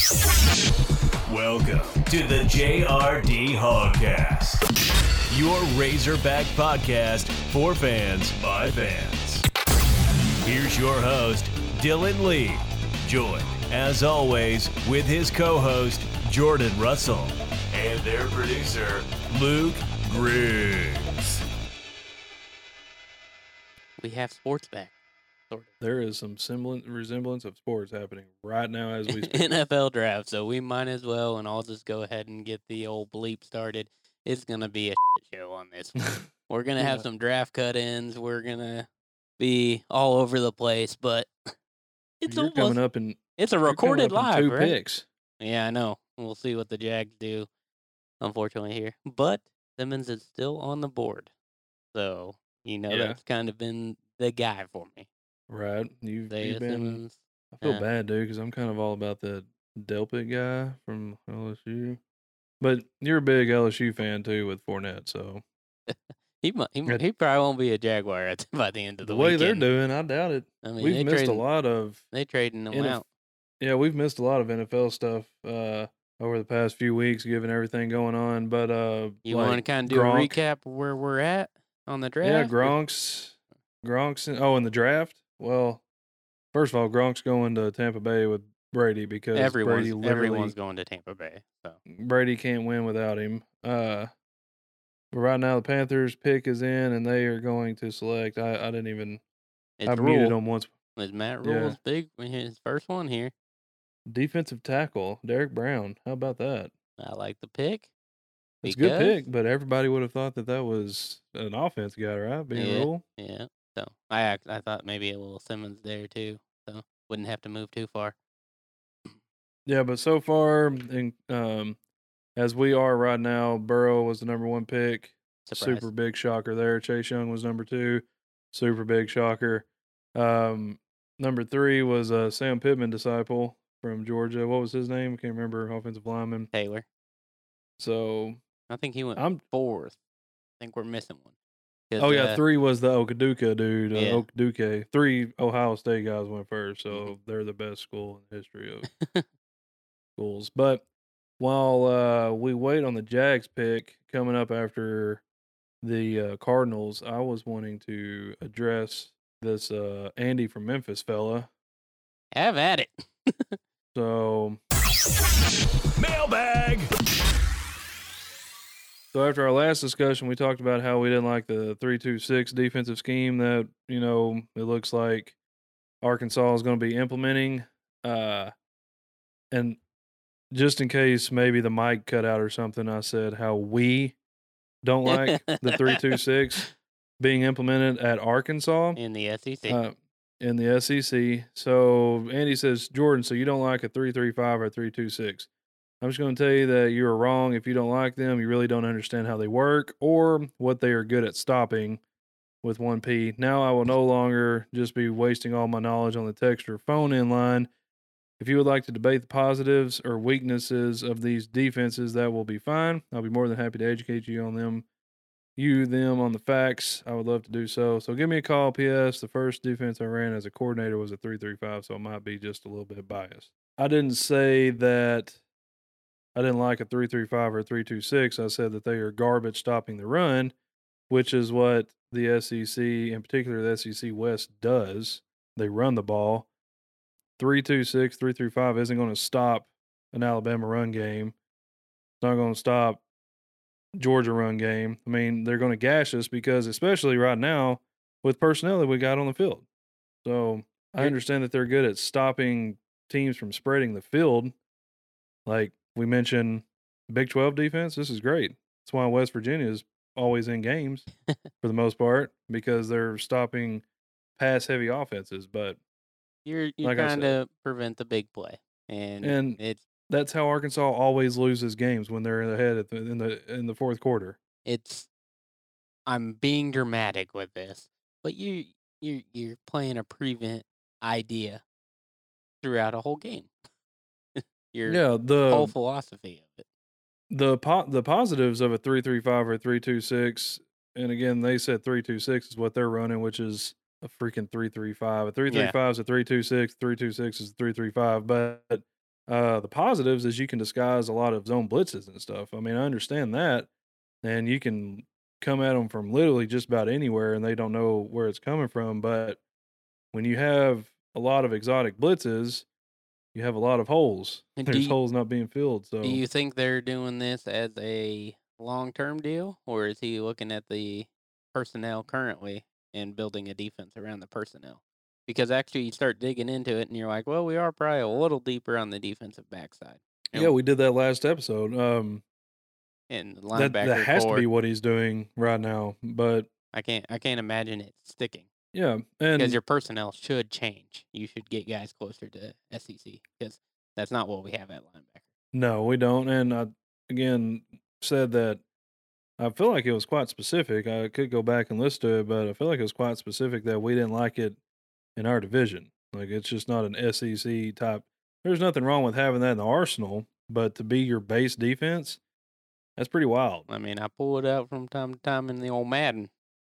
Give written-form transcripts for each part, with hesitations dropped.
Welcome to the JRD Hogcast, your Razorback podcast for fans by fans. Here's your host, Dylan Lee, joined, as always, with his co-host, Jordan Russell, and their producer, Luke Griggs. We have sports back. Sort of. There is some resemblance of sports happening right now as we speak. NFL draft, so we might as well, and I'll just go ahead and get the old bleep started. It's going to be a shit show on this one. We're going to have some draft cut-ins. We're going to be all over the place, but it's You're coming up in it's a recorded live, two right? picks. Yeah, I know. We'll see what the Jags do, unfortunately, here. But Simmons is still on the board, so that's kind of been the guy for me. Right. You've been. Simmons. I feel bad, dude, because I'm kind of all about the Delpit guy from LSU. But you're a big LSU fan too with Fournette, so he probably won't be a Jaguar by the end of the way weekend. they're doing, I doubt it. I mean, we've missed a lot of. They trading them out. Yeah, we've missed a lot of NFL stuff over the past few weeks, given everything going on. But you want to kind of do a recap of where we're at on the draft? Yeah, Gronk's in the draft. Well, first of all, Gronk's going to Tampa Bay with Brady because everyone's going to Tampa Bay. So Brady can't win without him. But right now the Panthers pick is in, and they are going to select. I didn't even. I muted them once. Is Matt Rule's big? His first one here. Defensive tackle Derek Brown. How about that? I like the pick. It's a good pick, but everybody would have thought that was an offense guy, right? Being Rule. Yeah. So I thought maybe a little Simmons there too, so wouldn't have to move too far. Yeah, but so far, as we are right now, Burrow was the number one pick. Surprise. Super big shocker there. Chase Young was number two. Super big shocker. Number three was a Sam Pittman disciple from Georgia. What was his name? I can't remember. Offensive lineman. Taylor. So I think he went fourth. I think we're missing one. Three was the Okaduka dude. Okaduke. Three Ohio State guys went first, so they're the best school in the history of schools. But while we wait on the Jags pick coming up after the Cardinals, I was wanting to address this Andy from Memphis fella. Have at it. So, mailbag. So after our last discussion, we talked about how we didn't like the 3-2-6 defensive scheme that, it looks like Arkansas is going to be implementing. And just in case maybe the mic cut out or something, I said how we don't like the 3-2-6 being implemented at Arkansas. In the SEC. In the SEC. So Andy says, Jordan, so you don't like a 3-3-5 or 3-2-6. I'm just going to tell you that you're wrong. If you don't like them, you really don't understand how they work or what they are good at stopping with 1P. Now I will no longer just be wasting all my knowledge on the text or phone-in line. If you would like to debate the positives or weaknesses of these defenses, that will be fine. I'll be more than happy to educate you on them. Them on the facts. I would love to do so. So give me a call. P.S. The first defense I ran as a coordinator was a 3-3-5, so it might be just a little bit biased. I didn't say that I didn't like a 3-3-5 or a 3-2-6. I said that they are garbage stopping the run, which is what the SEC, in particular the SEC West, does. They run the ball. 3-2-6, 3-3-5 isn't going to stop an Alabama run game. It's not going to stop Georgia run game. I mean, they're going to gash us because, especially right now, with personnel that we got on the field. So I understand that they're good at stopping teams from spreading the field. Like we mentioned, Big 12 defense, this is great. That's why West Virginia is always in games for the most part, because they're stopping pass-heavy offenses. But you're trying to prevent the big play, and it's that's how Arkansas always loses games when they're ahead in the fourth quarter. I'm being dramatic with this, but you're playing a prevent idea throughout a whole game. The whole philosophy of it. The positives of a 3-3-5 or 3-2-6, and again they said 3-2-6 is what they're running, which is a freaking 3-3-5. A 3-3-5 is a 3-2-6. 3-2-6 is a 3-3-5. But The positives is you can disguise a lot of zone blitzes and stuff. I mean, I understand that, and you can come at them from literally just about anywhere, and they don't know where it's coming from. But when you have a lot of exotic blitzes, you have a lot of holes. And do There's you, holes not being filled. do So you think they're doing this as a long-term deal, or is he looking at the personnel currently and building a defense around the personnel? Because actually, you start digging into it, and you're like, well, we are probably a little deeper on the defensive backside. yeah, we did that last episode. And the That linebacker has to core, be what he's doing right now. But I can't imagine it sticking. yeah, Because and your personnel should change. You should get guys closer to SEC because that's not what we have at linebacker. no, we don't. And I again said that I feel like it was quite specific. I could go back and listen to it, but I feel like it was quite specific that we didn't like it in our division. Like it's just not an SEC type. There's nothing wrong with having that in the arsenal, but to be your base defense, that's pretty wild. I mean, I pull it out from time to time in the old Madden.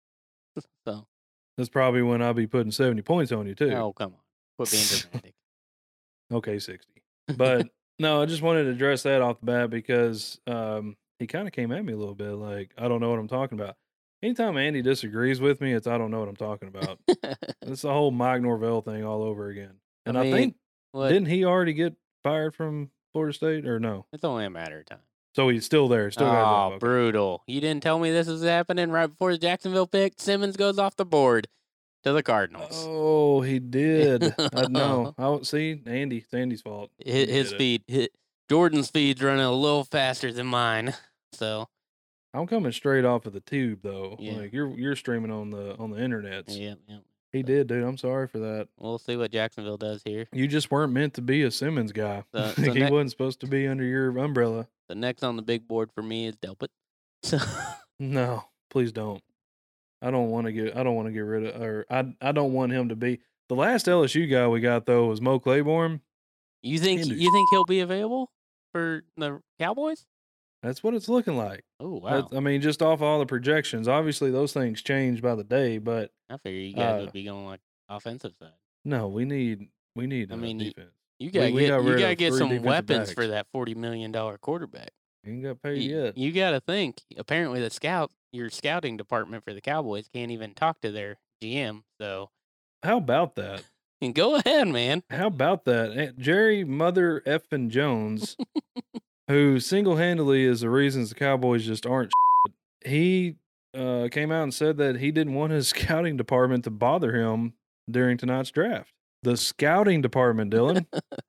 So, That's probably when I'll be putting 70 points on you too. oh, come on. Quit being dramatic. Okay, 60. But no, I just wanted to address that off the bat because he kind of came at me a little bit like, I don't know what I'm talking about. Anytime Andy disagrees with me, it's I don't know what I'm talking about. It's the whole Mike Norvell thing all over again. And I mean, think, what? didn't he already get fired from Florida State or no? It's only a matter of time. So he's still there. Still got a job. Oh, Okay. brutal. You didn't tell me this was happening right before the Jacksonville pick. Simmons goes off the board to the Cardinals. Oh, he did. I know. I see, Andy. It's Andy's fault. He His did it. Jordan's speed's running a little faster than mine. So, I'm coming straight off of the tube though. Yeah. Like you're streaming on the internets. yeah. He did, dude. I'm sorry for that. We'll see what Jacksonville does here. You just weren't meant to be a Simmons guy. So Like, he next- wasn't supposed to be under your umbrella. The next on the big board for me is Delpit. So, No, please don't. I don't want to get rid of, or I don't want him to be. The last LSU guy we got though was Mo Claiborne. you think Andrew. he'll be available for the Cowboys? That's what it's looking like. Oh wow! I mean, just off all the projections. Obviously, those things change by the day, but I figure you guys would be going like offensive side. no, we need I mean, defense. You gotta we got rid of get 3 some defensive weapons for backs. that $40 million quarterback. He ain't got paid yet. You gotta think. Apparently, your scouting department for the Cowboys can't even talk to their GM. So, How about that? and go ahead, man. How about that? Jerry Mother Effin Jones, who single-handedly is the reasons the Cowboys just aren't shit. He came out and said that he didn't want his scouting department to bother him during tonight's draft. The scouting department, Dylan.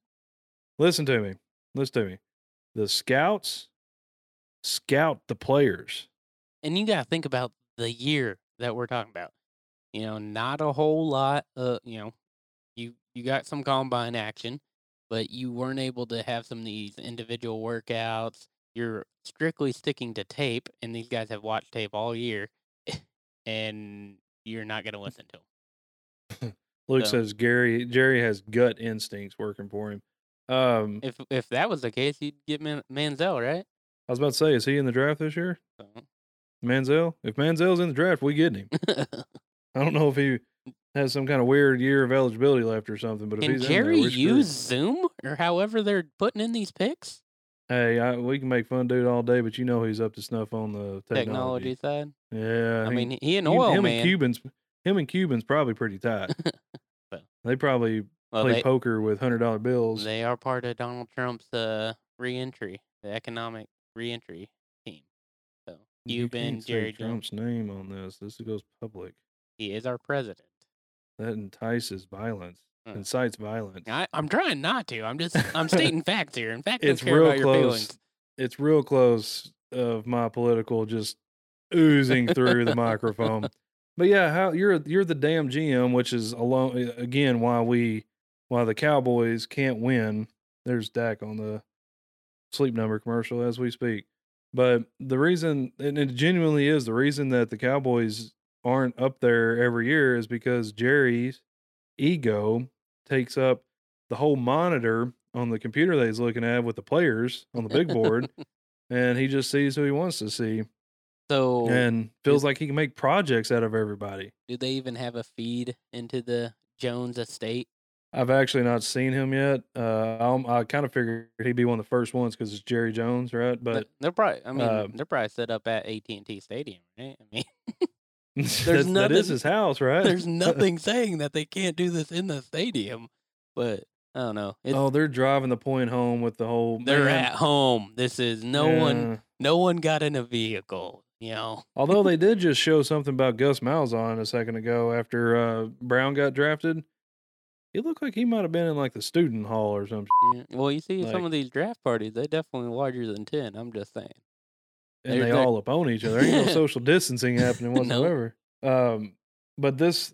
Listen to me. The scouts scout the players. And you gotta think about the year that we're talking about. Not a whole lot. You got some combine action, but you weren't able to have some of these individual workouts. You're strictly sticking to tape, and these guys have watched tape all year, and you're not gonna listen to them. Luke So- says Jerry has gut instincts working for him. If that was the case, you'd get Manziel, right? I was about to say, is he in the draft this year? So, Manziel? If Manziel's in the draft, we getting him. I don't know if he has some kind of weird year of eligibility left or something, but if Can he's Jerry in there, we're use screwed. Zoom or however they're putting in these picks? Hey, we can make fun dude all day, but you know he's up to snuff on the Technology side. Yeah, I mean, he an he- oil him man. and Cubans probably pretty tight. Well, They probably well, play poker with $100 bills. they are part of Donald Trump's reentry, the economic reentry team. So You Cuban, can't say Jerry Jones, Trump's name on this. This goes public. he is our president. That entices violence, Hmm. incites violence. I'm trying not to. I'm stating facts here. In fact, It's don't care real about your close. feelings. It's real close of my political just oozing through the microphone. But yeah, how you're the damn GM, which is alone again why the Cowboys can't win. There's Dak on the Sleep Number commercial as we speak. But the reason, and it genuinely is the reason that the Cowboys aren't up there every year is because Jerry's ego takes up the whole monitor on the computer that he's looking at with the players on the big board, and he just sees who he wants to see So and feels like he can make projects out of everybody. do they even have a feed into the Jones estate? I've actually not seen him yet. I kind of figured he'd be one of the first ones because it's Jerry Jones, right? But They're probably, I mean, uh, they're probably set up at AT&T Stadium, right? I mean, there's that is nothing, his house, right? there's nothing saying that they can't do this in the stadium. But I don't know. Oh, they're driving the point home with the whole. They're Man, at home. This is no yeah. one got in a vehicle. You know. Although they did just show something about Gus Malzahn a second ago after Brown got drafted. He looked like he might have been in like the student hall or something. Yeah. Well, you see some Like, of these draft parties, they definitely larger than 10. I'm just saying. and they They're all up on each other. There ain't no social distancing happening no. whatsoever. But this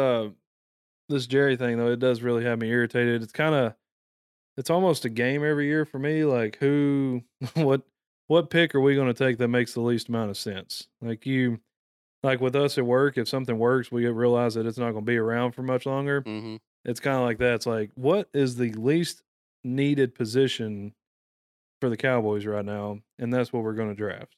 Jerry thing though, it does really have me irritated. It's almost a game every year for me. Like what pick are we going to take that makes the least amount of sense? Like with us at work, if something works, we realize that it's not going to be around for much longer. Mm-hmm. It's kind of like that. It's like, what is the least needed position for the Cowboys right now? And that's what we're going to draft.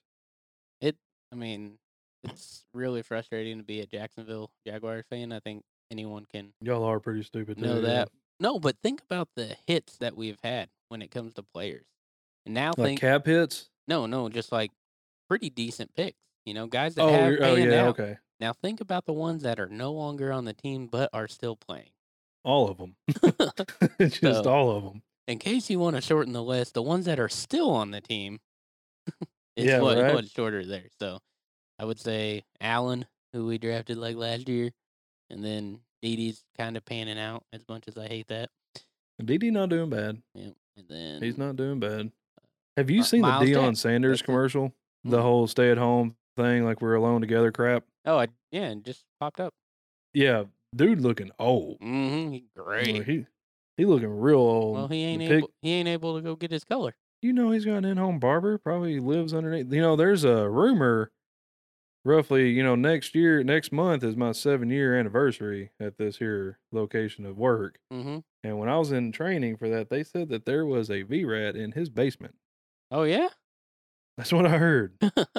I mean, it's really frustrating to be a Jacksonville Jaguars fan. I think anyone can Y'all are pretty stupid. know too, that. No, but think about the hits that we've had when it comes to players. And now Like cap hits? No, just like pretty decent picks. You know, guys that Oh, have panned yeah, out. okay. Now think about the ones that are no longer on the team but are still playing. All of them. Just So, all of them. in case you want to shorten the list, the ones that are still on the team, Yeah, right. what's shorter there. So I would say Allen, who we drafted like last year, and then Didi's kind of panning out as much as I hate that. Didi not doing bad. Yeah, and then He's not doing bad. Have you seen the Miles Deion Jack. Sanders That's it. commercial? The Mm. whole stay at home thing, like we're alone together crap. Oh, it just popped up. Yeah, dude looking old. Mm-hmm. He's great. Well, he looking real old. Well, he ain't The able to go get his color. You know he's got an in-home barber. Probably lives underneath. You know, there's a rumor. Roughly, you know, next month is my 7-year anniversary at this here location of work. Mm-hmm. And when I was in training for that, they said that there was a V-Rat in his basement. Oh yeah. That's what I heard.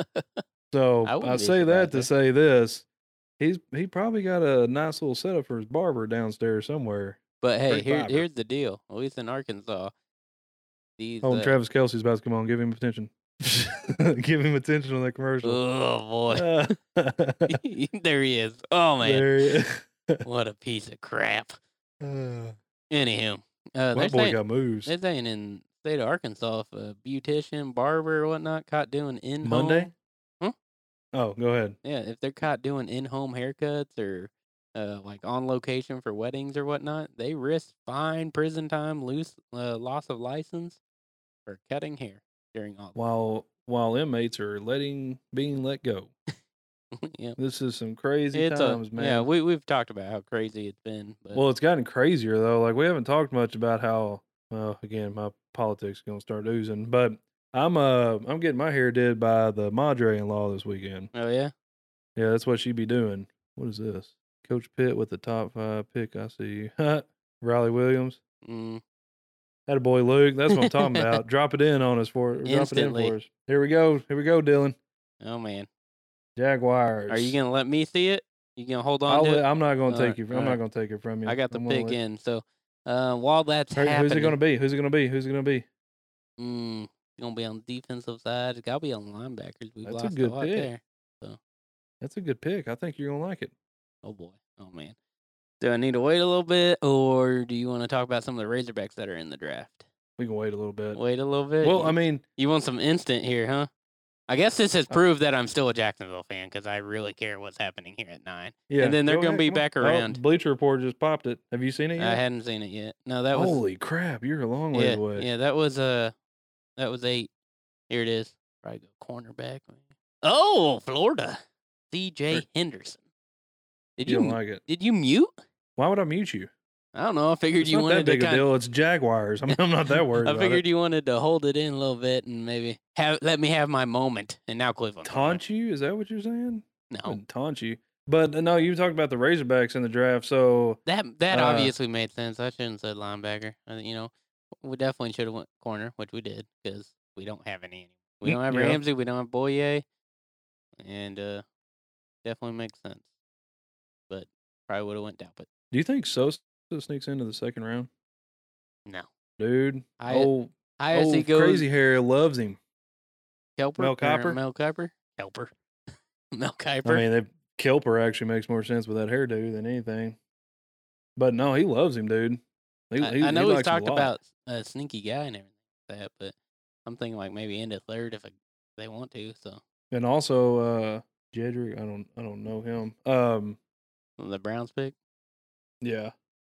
So I I wouldn't be say that to surprised, say this: he probably got a nice little setup for his barber downstairs somewhere. But hey, Straight fiber. here's the deal. At least in Arkansas, these. Oh, and Travis Kelce's about to come on. Give him attention. Give him attention on that commercial. Oh boy, there he is. Oh man, There he is. what a piece of crap. My Anywho, boy got moves. they're saying in the state of Arkansas, if a beautician, barber, or whatnot caught doing in Monday? Huh? Oh, go ahead. Yeah, if they're caught doing in-home haircuts or like on location for weddings or whatnot, they risk fine, prison time, loss of license for cutting hair during all. While inmates are being let go. Yeah, This is some crazy times, man. yeah. We've talked about how crazy it's been, but Well, it's gotten crazier though. Like we haven't talked much about how. Well, again, my politics is gonna start oozing, but I'm getting my hair did by the Madre-in-law this weekend. oh yeah, Yeah, that's what she be doing. What is this? Coach Pitt with the top 5 pick. I see you. Riley Williams. That boy Luke. That's what I'm talking about. Drop it in on us Drop it in Instantly. for us. Here we go, Dylan. Oh man, Jaguars. are you gonna let me see it? You gonna hold on to it? I'm not gonna All take right, I'm all not right. gonna take it from you. I got the I'm gonna pick let- in. So while that's Who's happening, it gonna be? Who's it gonna be? Who's it gonna be? It's gonna be on the defensive side. It's gotta be on linebackers. We've That's a lost good lot pick. there. That's a good pick. I think you're gonna like it. Oh boy. Oh man. Do I need to wait a little bit, or do you want to talk about some of the Razorbacks that are in the draft? We can wait a little bit. Wait a little bit. Well, I mean, you want some instant here, huh? I guess this has proved that I'm still a Jacksonville fan because I really care what's happening here at 9. yeah. And then they're go gonna ahead, be come on. back Oh, around. Bleacher Report just popped it. Have you seen it I yet? hadn't seen it yet. No, that was Holy crap! You're a long way yeah, away. yeah. That was 8. Here it is. Probably go cornerback. Oh, Florida. C.J. Henderson. Did You you don't like it? did you mute? Why would I mute you? I don't know. I figured It's you not that wanted big to a kind. deal. It's Jaguars. I mean, I'm not that worried I about figured it. you wanted to hold it in a little bit and maybe let me have my moment. And now Cleveland. Taunt you? Is that what you're saying? I No, wouldn't taunt you. But no, you talked about the Razorbacks in the draft. So that Uh, obviously made sense. I shouldn't have said linebacker. We definitely should have went corner, which we did because we don't have any. We don't have Yeah. Ramsey. We don't have Boye, and definitely makes sense. But probably would have went Dalpit. do you think Sosa still sneaks into the second round? No. Dude, High, highest he old goes, crazy hair loves him. Kelper? Mel Kiper? Mel Kiper? Kelper. Mel I Kiper. mean, Kelper actually makes more sense with that hairdo than anything. But no, he loves him, dude. I know he's likes him a talked lot. about a sneaky guy and everything like that, but I'm thinking like maybe end of third if they want to. So And also, Jedrick, I don't know him. the Browns pick. Yeah.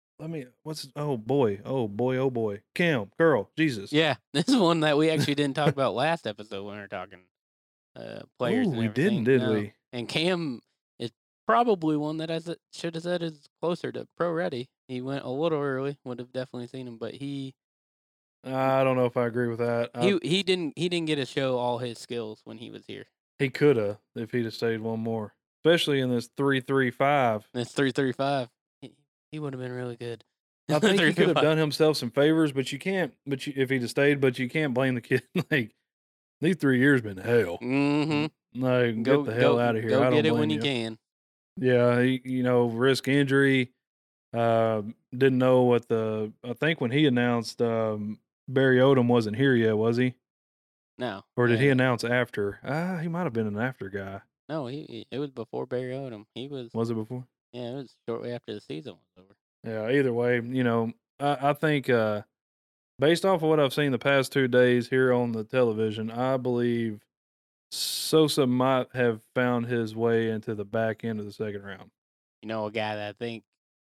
Oh boy. Cam, girl, Jesus. Yeah, this is one that we actually didn't talk about last episode when we were talking players Oh, and we everything. didn't, did No. we? And Cam is probably one that I should have said is closer to pro ready. He went a little early. Would have definitely seen him, but I don't know if I agree with that. he didn't get to show all his skills when he was here. He could have if he'd have stayed one more, especially in this 3-3-5. That's 335. He would have been really good. I think he could have 335. done himself some favors, but you can't. If he'd have stayed, but you can't blame the kid. Like these 3 years been hell. Mm-hmm. Like get the hell out of here. Go I don't get it blame when you you. can. Yeah, risk injury. Didn't know what I think when he announced Barry Odom wasn't here yet, was he? No. Or did he announce after? He might have been an after guy. No, it was before Barry Odom. He was. Was it before? Yeah, it was shortly after the season was over. Yeah, either way, I think based off of what I've seen the past 2 days here on the television, I believe Sosa might have found his way into the back end of the second round. A guy that I think,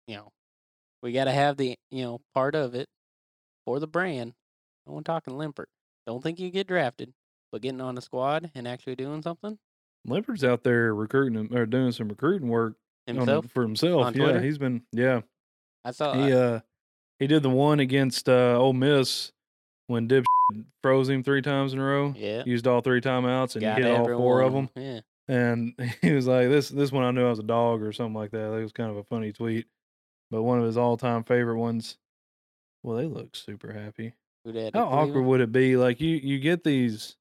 we got to have the, part of it for the brand. No one talking Limpert. Don't think you get drafted, but getting on the squad and actually doing something. Limpert's out there recruiting him or doing some recruiting work for himself. On Twitter? He's been I saw he did the one against Ole Miss when Dip froze him 3 times in a row. Yeah. Used all 3 timeouts and got he hit all 4 of them. Yeah. And he was like, this one I knew I was a dog or something like that. It was kind of a funny tweet. But one of his all-time favorite ones. Well, they look super happy. How awkward would it be? Like you get these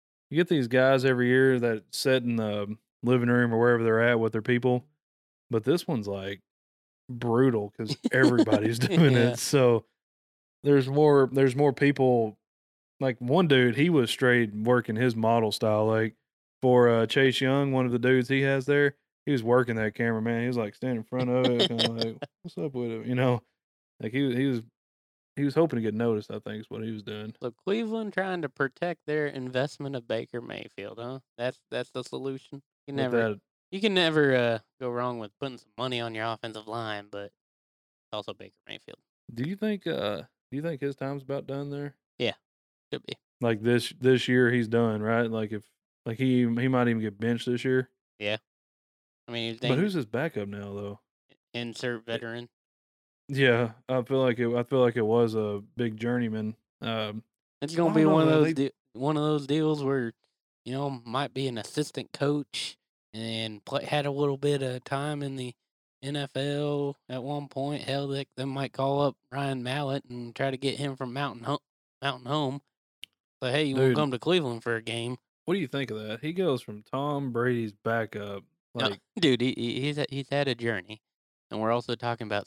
guys every year that sit in the living room or wherever they're at with their people, but this one's like brutal because everybody's doing Yeah. it. So there's more people. Like one dude, he was straight working his model style. Like for Chase Young, one of the dudes he has there, he was working that camera, man. He was like standing in front of it, kind of like, "What's up with it?" Like he was hoping to get noticed. I think is what he was doing. So Cleveland trying to protect their investment of Baker Mayfield, huh? That's the solution. You can never go wrong with putting some money on your offensive line, but it's also Baker Mayfield. Do you think his time's about done there? Yeah, should be. Like this year he's done, right? Like if he might even get benched this year. Yeah. I mean, but who's his backup now though? Insert veteran. Yeah, I feel like it was a big journeyman. It's gonna be one of those deals where might be an assistant coach and had a little bit of time in the NFL at one point. Hell, they might call up Ryan Mallett and try to get him from Mountain Home. So hey, you want to come to Cleveland for a game? What do you think of that? He goes from Tom Brady's backup, like dude, he's had a journey, and we're also talking about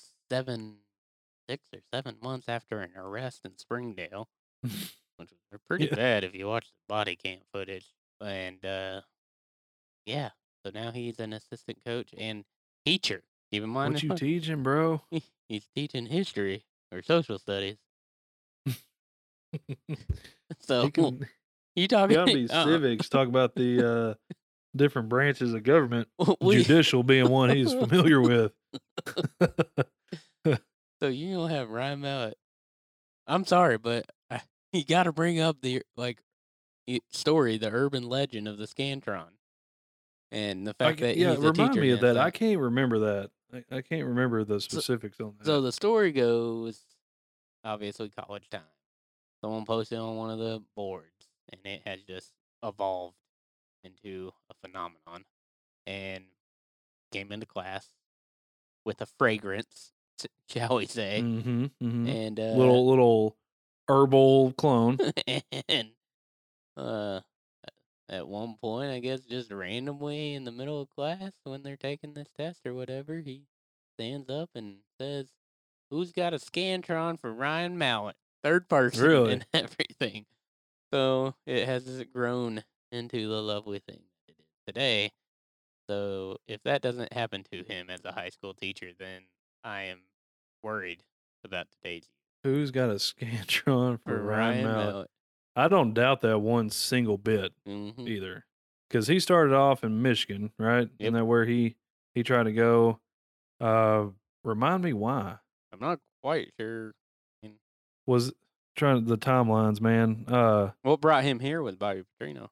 6 or 7 months after an arrest in Springdale, which was pretty bad if you watch the body cam footage. And yeah, so now he's an assistant coach and teacher. Keep in mind, what you teaching, bro? He's teaching history or social studies. So you talking? Gotta be civics. Talk about the different branches of government. Judicial being one he's familiar with. So you don't have Ryan Mallett. I'm sorry, but you got to bring up the story, the urban legend of the Scantron, and the fact that he's a teacher. Remind me of that. I can't remember that. I can't remember the specifics on that. So the story goes, obviously college time. Someone posted on one of the boards, and it has just evolved into a phenomenon, and came into class with a fragrance, shall we say? Mm-hmm. And little herbal clone. And at one point, I guess just randomly in the middle of class when they're taking this test or whatever, he stands up and says, who's got a Scantron for Ryan Mallett? Third person Really? and everything. So it has grown into the lovely thing that it is today. So if that doesn't happen to him as a high school teacher, then I am worried about today's youth. Who's got a Scantron for For Ryan Ryan Mallett? Mallett. I don't doubt that one single bit Mhm. either, because he started off in Michigan, right? Yep. Isn't that where he tried to go? Remind me why. I'm not quite sure. I mean, Was trying the timelines, man. what brought him here was Bobby Petrino.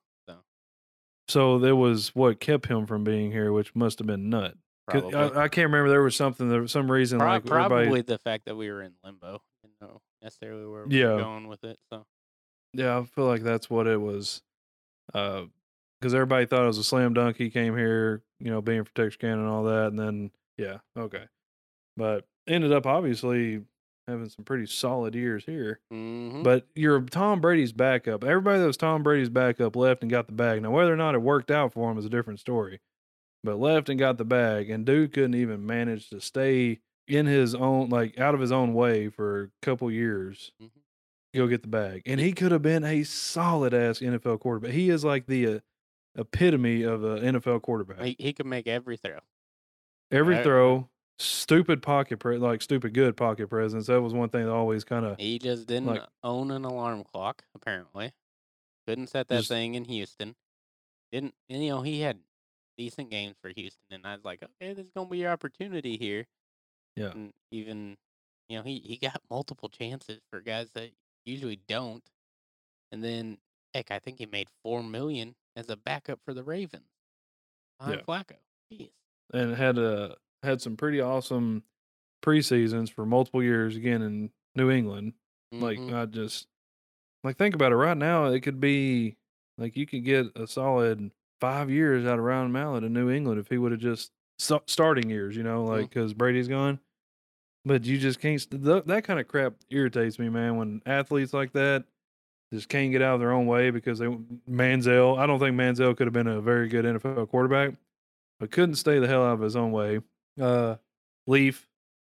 So there was what kept him from being here, which must have been nut. 'Cause Probably. I can't remember. There was something. There was some reason like Probably everybody. the fact that we were in limbo. Didn't know necessarily where we were Yeah, going with it. So yeah. I feel like that's what it was. Because everybody thought it was a slam dunk. He came here, being for Texarkana and all that, and then yeah, okay. But ended up obviously having some pretty solid years here. mhm. But you're Tom Brady's backup. Everybody that was Tom Brady's backup left and got the bag. Now, whether or not it worked out for him is a different story. But left and got the bag, and dude couldn't even manage to stay in his own, like out of his own way for a couple years. Mhm. Go get the bag, and he could have been a solid ass NFL quarterback. He is like the epitome of an NFL quarterback. He could make every throw. Every Right. throw, stupid stupid good pocket presence. That was one thing that always kind of He just didn't like own an alarm clock, apparently. Couldn't set that just thing in Houston. Didn't, and, he had decent games for Houston, and I was like, okay, this is gonna be your opportunity here. yeah. And even, he got multiple chances for guys that usually don't. And then, heck, I think he made $4 million as a backup for the Ravens behind Yeah. Flacco. Jeez. And had some pretty awesome preseasons for multiple years again in New England. Like Mhm. I just like think about it right now. It could be like you could get a solid 5 years out of Ryan Mallett in New England if he would have just starting years, like because Brady's gone. But you just can't. That kind of crap irritates me, man. When athletes like that just can't get out of their own way because Manziel. I don't think Manziel could have been a very good NFL quarterback, but couldn't stay the hell out of his own way. Leaf,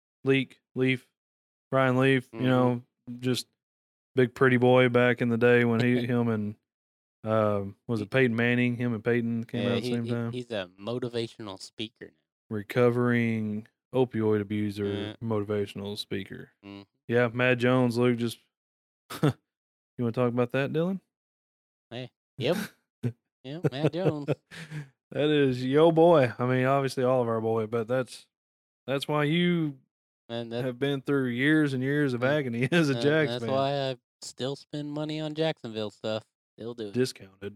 Brian Leaf. Mhm. Just big pretty boy back in the day when him and was it Peyton Manning? Him and Peyton came out at the same time. He's a motivational speaker now. Recovering opioid abuser, motivational speaker. Yeah, Matt Jones, Luke. Just you want to talk about that, Dylan? Hey, yep, yep, Matt Jones. That is yo boy. I mean, obviously all of our boy, but that's why you have been through years and years of agony as a Jags That's fan. why I still spend money on Jacksonville stuff. Still do it. Discounted.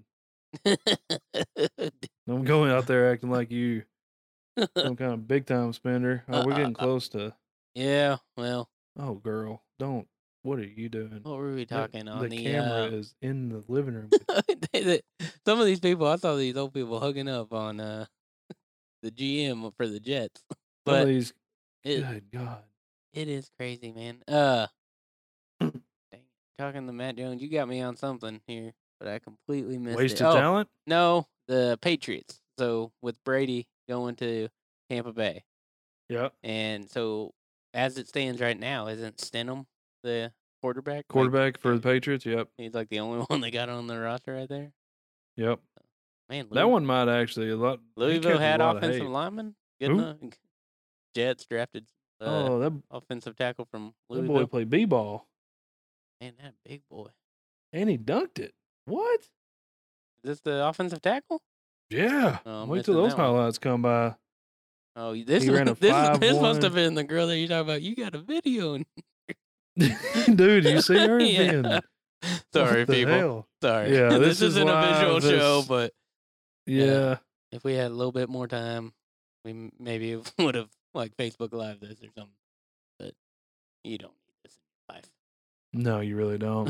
I'm going out there acting like you some kind of big time spender. Oh, we're getting close to. Yeah, well. Oh, girl, don't. What are you doing? What were we talking on? The camera is in the living room. Some of these people, I saw these old people hugging up on the GM for the Jets. Some of these, good God. It is crazy, man. Dang it. Talking to Matt Jones, you got me on something here, but I completely missed Wasted it. talent? No, the Patriots. So with Brady going to Tampa Bay. Yeah. And so as it stands right now, isn't Stidham the quarterback? Quarterback for the Patriots, yep. He's like the only one they got on the roster right there. Yep. Man, that one might actually a lot. Louisville had offensive linemen. Good enough. Jets drafted that offensive tackle from Louisville. That boy played b-ball. Man, that big boy. And he dunked it. What? Is this the offensive tackle? Yeah. Wait till those highlights come by. Oh, this must have been the girl that you talking about. You got a video. Dude, you see her? Yeah. Sorry, people. Hell? Sorry. Yeah, this isn't a visual show, but yeah. If we had a little bit more time, we maybe would have Facebook Live this or something. But you don't need this in your life. No, you really don't.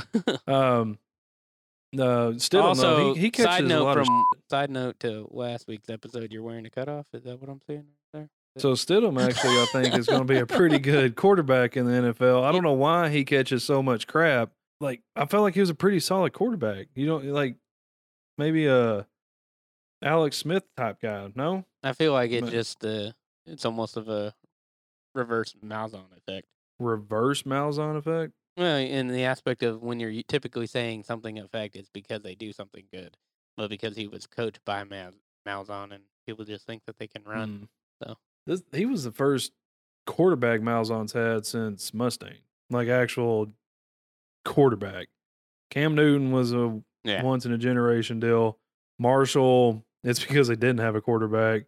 Still also, he catches a lot of side note to last week's episode, you're wearing a cutoff. Is that what I'm saying right there? So Stidham actually, I think, is going to be a pretty good quarterback in the NFL. I don't know why he catches so much crap. Like, I felt like he was a pretty solid quarterback. You don't maybe a Alex Smith type guy. No, I feel like it's almost of a reverse Malzahn effect. reverse Malzahn effect. Well, in the aspect of when you're typically saying something effect, it's because they do something good, but because he was coached by Malzahn, and people just think that they can run. So He was the first quarterback Malzahn's had since Mustang, like actual quarterback. Cam Newton was a yeah, once in a generation deal. Marshall, it's because they didn't have a quarterback.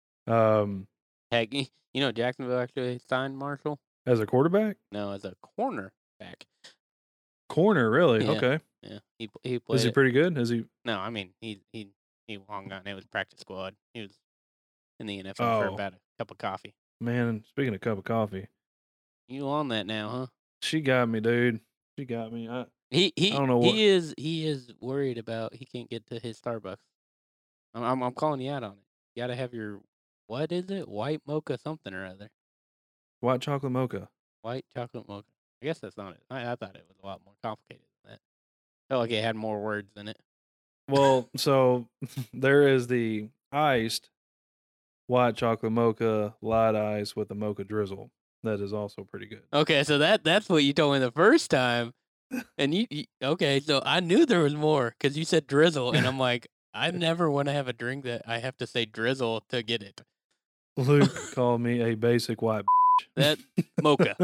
heck, Jacksonville actually signed Marshall. As a quarterback? No, as a cornerback. Corner, really? Yeah. Okay. Yeah, he played. Is he pretty good? Is he? No, I mean he long gone. It was practice squad. He was in the NFL for Oh, about a cup of coffee. man, speaking of cup of coffee, You on that now, huh? she got me, dude. She got me. I He don't know what. he is worried about he can't get to his Starbucks. I'm calling you out on it. You gotta have your what is it? White mocha something or other. White chocolate mocha. White chocolate mocha. I guess that's not it. I thought it was a lot more complicated than that. Felt like it had more words in it. Well, so there is the iced white chocolate mocha light ice with the mocha drizzle. That is also pretty good. Okay, so that's what you told me the first time, and you okay? So I knew there was more because you said drizzle, and I'm like, I never want to have a drink that I have to say drizzle to get it. Luke called me a basic white. That mocha.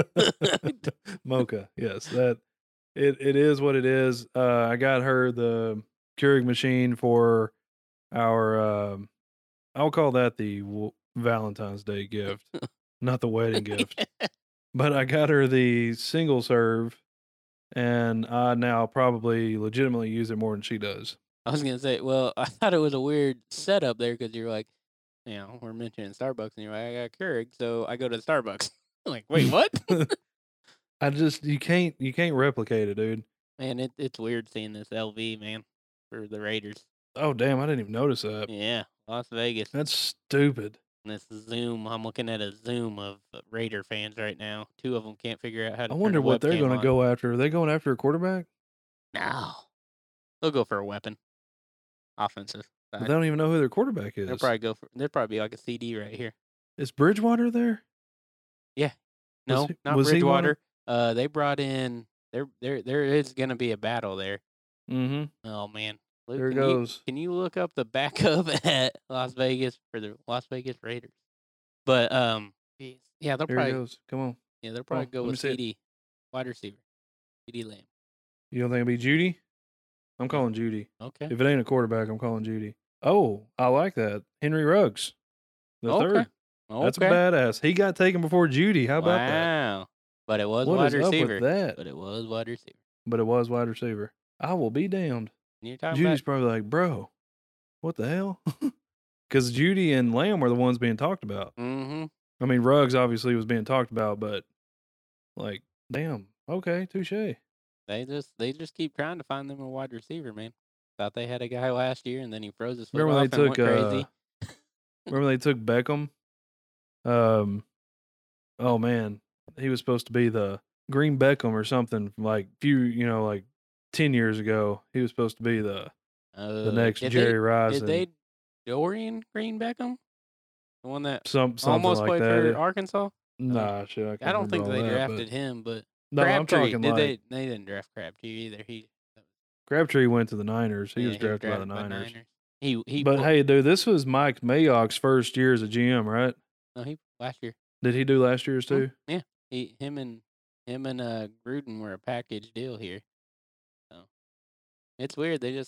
Mocha, yes. That it is what it is. I got her the Keurig machine for our. I'll call that the Valentine's Day gift, not the wedding gift. But I got her the single serve, and I now probably legitimately use it more than she does. I was gonna say, well, I thought it was a weird setup there because you're like, we're mentioning Starbucks, and you're like, I got Keurig, so I go to Starbucks. I'm like, wait, what? you can't replicate it, dude. Man, it's weird seeing this LV, man, for the Raiders. Oh damn, I didn't even notice that. Yeah, Las Vegas. That's stupid. This Zoom, I'm looking at a Zoom of Raider fans right now. Two of them can't figure out how to I turn wonder the what they're webcam going to on. go after. Are they going after a quarterback? No. They'll go for a weapon. Offensive But side. they don't even know who their quarterback is. There'll probably be like a CD right here. Is Bridgewater there? Yeah. No, not was he one Bridgewater. They brought in there is gonna be a battle there. Mm-hmm. Oh man. Luke, There it goes. Can you look up the backup at Las Vegas for the Las Vegas Raiders? But yeah, they'll There probably it goes. Come on. yeah, they'll probably go let me with see it. CD, wide receiver. CD Lamb. You don't think it'll be Judy? I'm calling Judy. Okay. If it ain't a quarterback, I'm calling Judy. Oh, I like that. Henry Ruggs, the third. That's a badass. He got taken before Judy. How about that? Wow. But it was What wide is up receiver. with that? But it was wide receiver. But it was wide receiver. I will be damned. And you're talking Judy's about probably like, bro, what the hell? Because Judy and Lamb were the ones being talked about. mm-hmm. I mean, Ruggs obviously was being talked about, but like, damn, okay, touche. They just keep trying to find them a wide receiver, man. Thought they had a guy last year, and then he froze his foot Remember off they and took went crazy. remember they took Beckham? Oh man, he was supposed to be the Green Beckham or something. Like 10 years ago, he was supposed to be the next Jerry Rice. Did they Dorian Green Beckham, the one that something almost like played that? for Arkansas? Nah, shit, I don't think they that, drafted him, but no, Crabtree. I'm talking like They didn't draft Crabtree either. Crabtree went to the Niners. He Yeah, was drafted by the Niners. But hey, dude, this was Mike Mayock's first year as a GM, right? No, he last year. Did he do last year's too? Yeah, him and Gruden were a package deal here. So it's weird. They're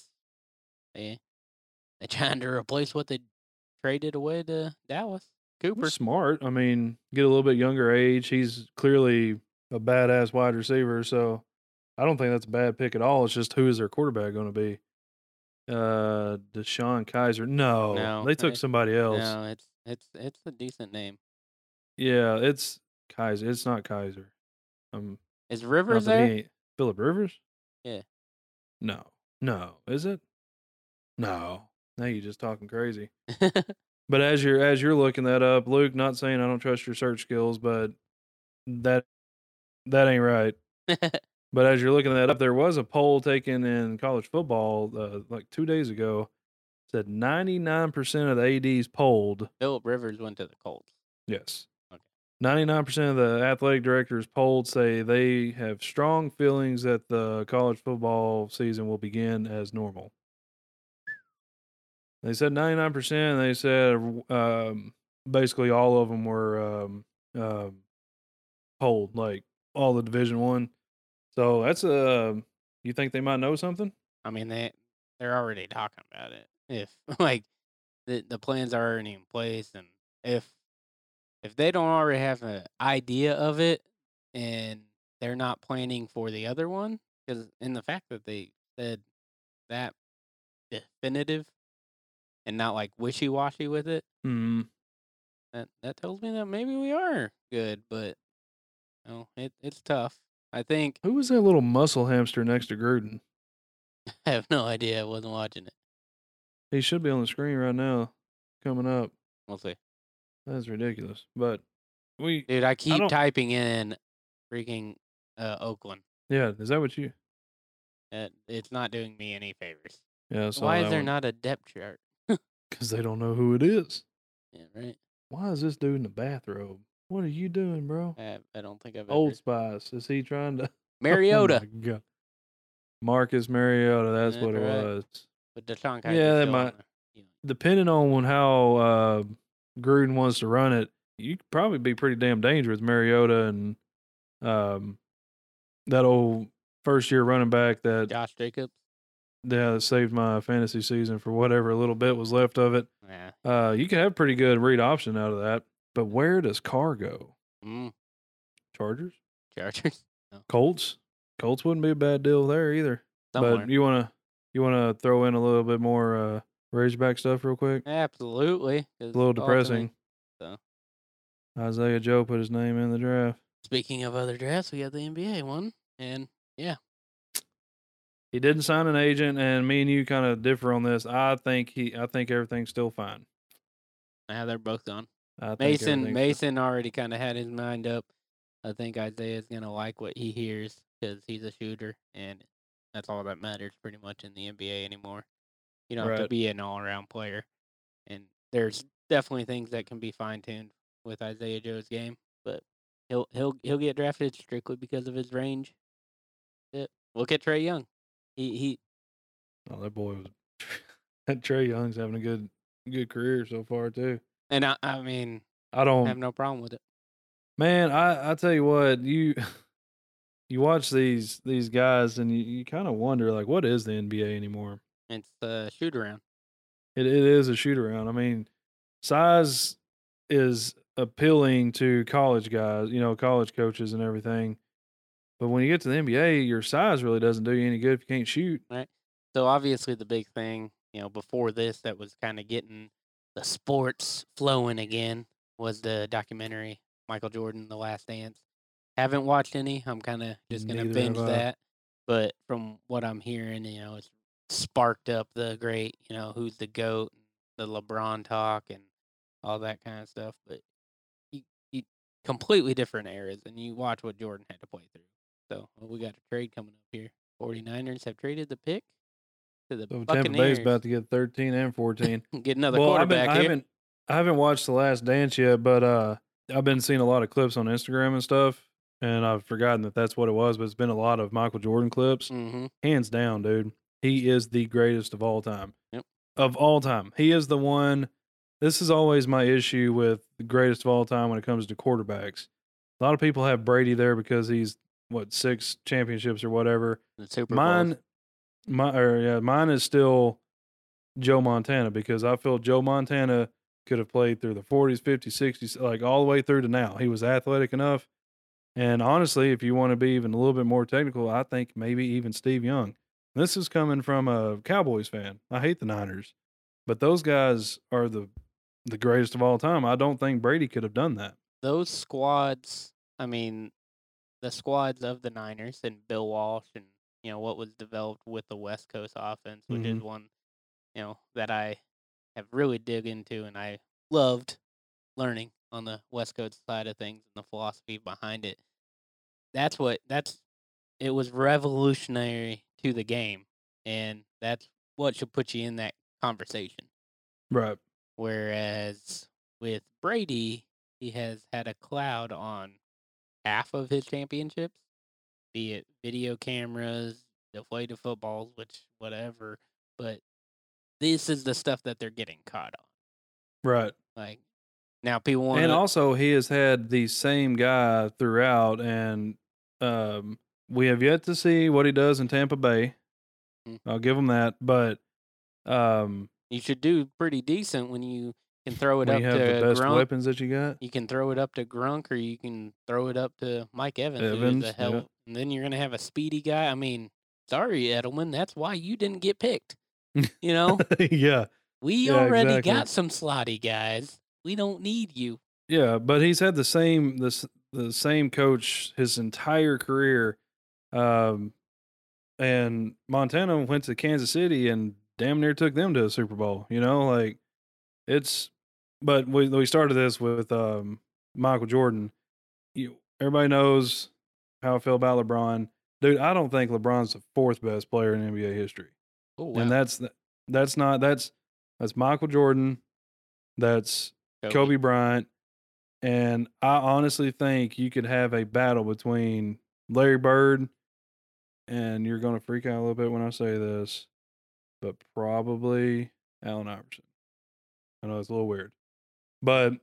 trying to replace what they traded away to Dallas. Cooper. Smart. I mean, get a little bit younger age. He's clearly a badass wide receiver, so I don't think that's a bad pick at all. It's just who is their quarterback going to be? Deshaun Kaiser. No, they took somebody else. No, it's a decent name. Yeah, it's Kaiser. It's not Kaiser. Is Rivers there? Phillip Rivers? Yeah. No. Is it? No. Now you're just talking crazy. But as you're looking that up, Luke, not saying I don't trust your search skills, but that ain't right. But as you're looking that up, there was a poll taken in college football like 2 days ago. Said 99% of the ADs polled. Phillip Rivers went to the Colts. Yes. Okay. 99% of the athletic directors polled say they have strong feelings that the college football season will begin as normal. They said 99%. They said basically all of them were polled, like all the Division One. So that's you think they might know something? I mean, they're already talking about it. If like the plans are already in place, and if they don't already have an idea of it, and they're not planning for the other one, because in the fact that they said that definitive and not like wishy washy with it, Hmm. that tells me that maybe we are good, but it's tough. I think Who was that little muscle hamster next to Gruden? I have no idea. I wasn't watching it. He should be on the screen right now, coming up. We'll see. That's ridiculous. But Dude, I I keep don't. typing in freaking Oakland. Yeah, is that what you? It's not doing me any favors. Yeah, I saw Why is that there one. not a depth chart? Because they don't know who it is. Yeah, right. Why is this dude in the bathrobe? What are you doing, bro? I don't think I've Old ever. Spice. Is he trying to? Oh Mariota. my God. Marcus Mariota. That's what it right. was. But Deshaun Yeah, Kaiser's they still on might. the, Depending on how Gruden wants to run it, you could probably be pretty damn dangerous, Mariota and that old first year running back that Josh Jacobs. that saved my fantasy season for whatever little bit was left of it. Yeah. You could have pretty good read option out of that. But where does Carr go? Chargers? Chargers. No. Colts? Colts wouldn't be a bad deal there either. Somewhere. But you wanna throw in a little bit more Razorback stuff real quick? Absolutely. A little depressing. So. Isaiah Joe put his name in the draft. Speaking of other drafts, we got the NBA one, and yeah. He didn't sign an agent, and me and you kind of differ on this. I think everything's still fine. Now they're both gone. I think Mason already kind of had his mind up. I think Isaiah's gonna like what he hears because he's a shooter, and that's all that matters pretty much in the NBA anymore. You don't have to be an all-around player, and there's definitely things that can be fine-tuned with Isaiah Joe's game, but he'll get drafted strictly because of his range. Look at Trae Young. He. Oh, that boy was. Trae Young's having a good career so far too. And I mean, I don't have no problem with it. Man, I tell you what, you watch these guys and you kind of wonder like, what is the NBA anymore? It's a shoot around. It is a shoot around. I mean, size is appealing to college guys, college coaches and everything. But when you get to the NBA, your size really doesn't do you any good if you can't shoot. Right. So obviously the big thing, before this that was kind of getting the sports flowing again was the documentary Michael Jordan, The Last Dance. Haven't watched any. I'm kind of just going to binge that. But from what I'm hearing, it's sparked up the great, who's the GOAT, the LeBron talk and all that kind of stuff. But you completely different eras, and you watch what Jordan had to play through. So we got a trade coming up here. 49ers have traded the pick to the Buccaneers. Tampa Bay's about to get 13 and 14. Get another quarterback here. I haven't watched The Last Dance yet, but I've been seeing a lot of clips on Instagram and stuff, and I've forgotten that that's what it was, but it's been a lot of Michael Jordan clips. Mm-hmm. Hands down, dude. He is the greatest of all time. Yep. Of all time. He is the one. This is always my issue with the greatest of all time when it comes to quarterbacks. A lot of people have Brady there because he's, 6 championships or whatever. The Super Bowls. Mine is still Joe Montana because I feel Joe Montana could have played through the 40s, 50s, 60s, like all the way through to now. He was athletic enough. And honestly, if you want to be even a little bit more technical, I think maybe even Steve Young. This is coming from a Cowboys fan. I hate the Niners, but those guys are the greatest of all time. I don't think Brady could have done that. Those squads, I mean, the squads of the Niners and Bill Walsh and, what was developed with the West Coast offense, which is one, that I have really dug into and I loved learning on the West Coast side of things and the philosophy behind it. It was revolutionary to the game, and that's what should put you in that conversation. Right. Whereas with Brady, he has had a cloud on half of his championships, be it video cameras, deflated footballs, which whatever. But this is the stuff that they're getting caught on. Right. Like now, people want And to. also, he has had the same guy throughout, and we have yet to see what he does in Tampa Bay. Mm. I'll give him that, but You should do pretty decent when you can throw it when up you have to the best Grunk. weapons that you got. You can throw it up to Grunk, or you can throw it up to Mike Evans, who is Evans, a hell. yeah. And then you're gonna have a speedy guy. I mean, sorry, Edelman, that's why you didn't get picked. You know, Yeah. we Yeah, already exactly. got some slotty guys. We don't need you. Yeah, but he's had the same coach his entire career. And Montana went to Kansas City and damn near took them to a Super Bowl. You know, like but we started this with Michael Jordan. Everybody knows how I feel about LeBron. Dude, I don't think LeBron's the fourth best player in NBA history. Oh wow, And that's Michael Jordan, that's Kobe Bryant, and I honestly think you could have a battle between Larry Bird, and you're going to freak out a little bit when I say this, but probably Allen Iverson. I know it's a little weird, but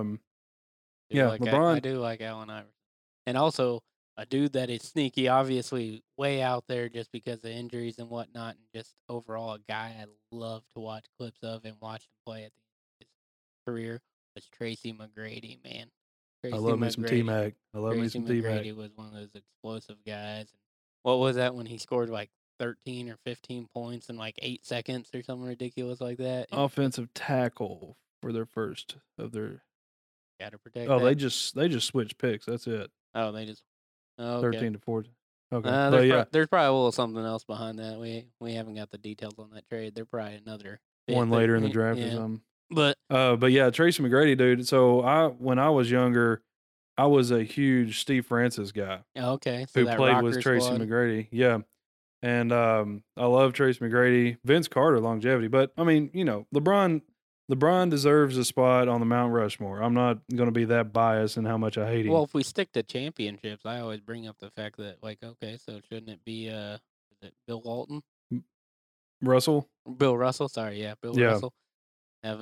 yeah, I LeBron. do like Allen Iverson, and also a dude that is sneaky, obviously way out there just because of injuries and whatnot, and just overall a guy I love to watch clips of and watch him play at the end of his career was Tracy McGrady, man. I love me some T-Mac. I love me some T-Mac. McGrady was one of those explosive guys. What was that when he scored like 13 or 15 points in like 8 seconds or something ridiculous like that? Offensive tackle for their first of their. Gotta protect. Oh, that. they just switched picks. That's it. Oh, they just. Oh, okay. 13 to 14. Okay, There's, yeah, there's probably a little something else behind that. We haven't got the details on that trade. They're probably another one later in the draft or something. But yeah, Tracy McGrady, dude. So when I was younger, I was a huge Steve Francis guy. Okay, so who that played with Rocker Tracy squad. McGrady. Yeah, and I love Tracy McGrady, Vince Carter, longevity. But I mean, you know, LeBron deserves a spot on the Mount Rushmore. I'm not going to be that biased in how much I hate him. Well, if we stick to championships, I always bring up the fact that, like, okay, so shouldn't it be is it Bill Walton? Russell? Bill Russell, sorry, yeah, Bill Yeah. Russell. Have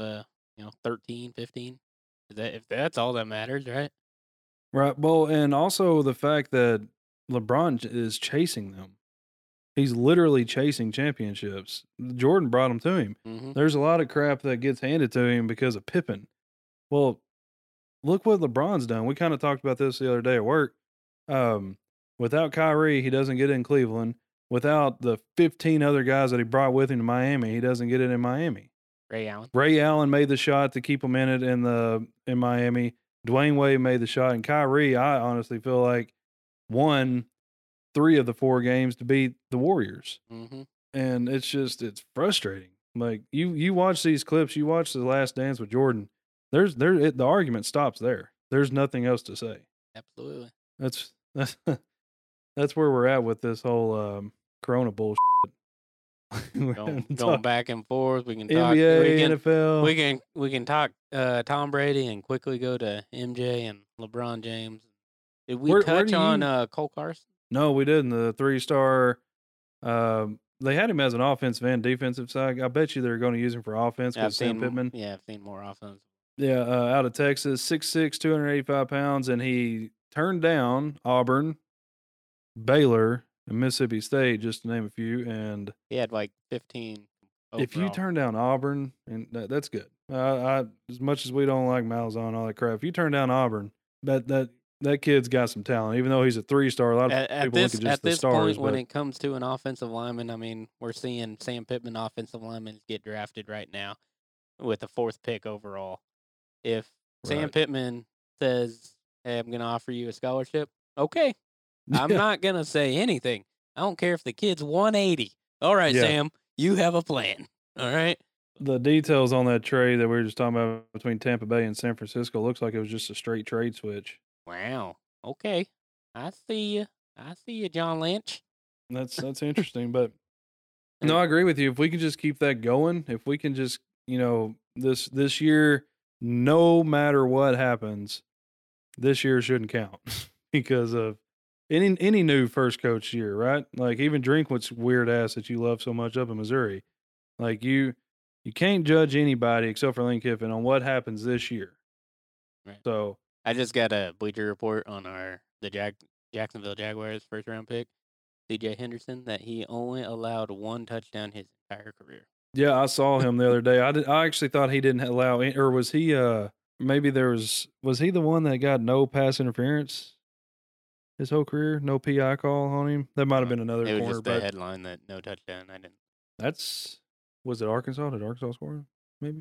13, 15. If that's all that matters, right? Right. Well, and also the fact that LeBron is chasing them. He's literally chasing championships. Jordan brought them to him. Mm-hmm. There's a lot of crap that gets handed to him because of Pippen. Well, look what LeBron's done. We kind of talked about this the other day at work. Without Kyrie, he doesn't get it in Cleveland. Without the 15 other guys that he brought with him to Miami, he doesn't get it in Miami. Ray Allen made the shot to keep him in it in Miami. Dwayne Wade made the shot, and Kyrie, I honestly feel like, won 3 of the 4 games to beat the Warriors. Mm-hmm. And it's frustrating. Like you watch these clips, you watch The Last Dance with Jordan. The argument stops there. There's nothing else to say. Absolutely. That's where we're at with this whole Corona bullshit. Going back and forth. We can talk NBA, NFL. We can talk Tom Brady and quickly go to MJ and LeBron James. Did we touch on Cole Carson? No, we didn't. The 3-star. They had him as an offensive and defensive side. I bet you they're going to use him for offense because Sam Pittman. Yeah, I've seen more offense. Yeah, out of Texas, 6'6", 285 pounds, and he turned down Auburn, Baylor, and Mississippi State, just to name a few. And he had like 15. Overall. If you turn down Auburn, and that's good. As much as we don't like Malzahn and all that crap, if you turn down Auburn, that kid's got some talent. Even though he's a 3-star, a lot of people look at just the stars. Point, when it comes to an offensive lineman, I mean, we're seeing Sam Pittman offensive linemen get drafted right now with the 4th pick overall. If Sam Pittman says, "Hey, I'm going to offer you a scholarship," okay, I'm not going to say anything. I don't care if the kid's 180. All right, Sam, you have a plan. All right. The details on that trade that we were just talking about between Tampa Bay and San Francisco looks like it was just a straight trade switch. Wow. Okay. I see you, John Lynch. That's interesting, but no, I agree with you. If we can just keep that going, if we can just, this year no matter what happens, this year shouldn't count because of any new first coach year, right? Like even Drinkwitz's weird ass that you love so much up in Missouri. Like you can't judge anybody except for Lane Kiffin on what happens this year. Right. So I just got a Bleacher Report on the Jacksonville Jaguars first round pick, C.J. Henderson, that he only allowed 1 touchdown his entire career. yeah, I saw him the other day. I actually thought he didn't allow, or was he? Maybe was he the one that got no pass interference his whole career? No PI call on him. That might have been another It was corner, just the but headline that no touchdown. I didn't. was it Arkansas? Did Arkansas score him? Maybe.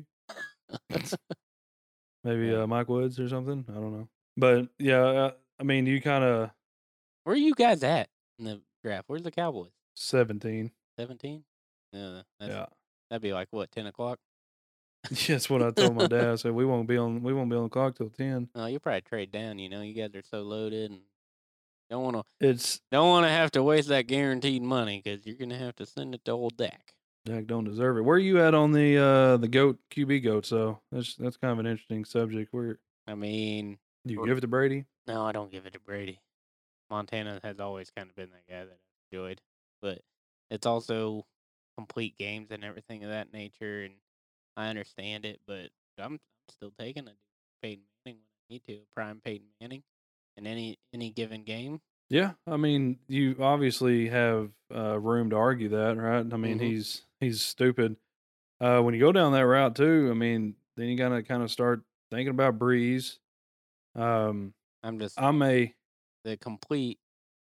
Maybe Yeah. Mike Woods or something. I don't know. But yeah, I mean, you kind of Where are you guys at in the draft? Where's the Cowboys? 17. 17? Yeah, Yeah. that'd be like what, 10 o'clock? That's what I told my dad. I said we won't be on the clock till 10. Oh, you'll probably trade down. You know, you guys are so loaded and don't want to It's have to waste that guaranteed money because you're gonna have to send it to old Dak. Dak don't deserve it. Where are you at on the goat QB goats? So that's kind of an interesting subject. Where I mean, do you give it to Brady? no, I don't give it to Brady. Montana has always kind of been that guy that I enjoyed, but it's also complete games and everything of that nature, and I understand it, but I'm still taking a Peyton Manning when I need to, prime Peyton Manning, in any given game. Yeah, I mean, you obviously have room to argue that, right? I mean, Mhm. he's stupid. When you go down that route too, I mean, then you gotta kind of start thinking about Breeze. I'm just I'm a the complete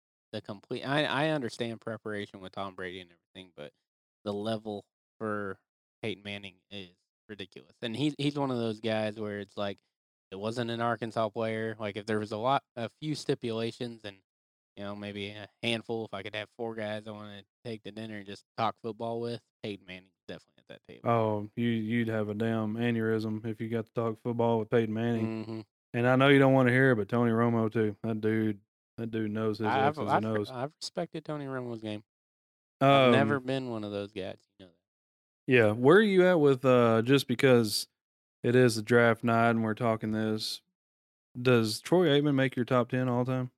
I understand preparation with Tom Brady and everything, but the level for Peyton Manning is ridiculous. And he's one of those guys where it's like it wasn't an Arkansas player. Like if there was a few stipulations and maybe a handful, if I could have 4 guys I want to take to dinner and just talk football with, Peyton Manning's definitely at that table. you'd have a damn aneurysm if you got to talk football with Peyton Manning. Mhm. And I know you don't want to hear it, but Tony Romo too. That dude knows his I've X's and I've O's. I've respected Tony Romo's game. I've never Um, been one of those guys, you know that. yeah, where are you at with just because it is the draft night and we're talking this? Does Troy Aikman make your top 10 all time?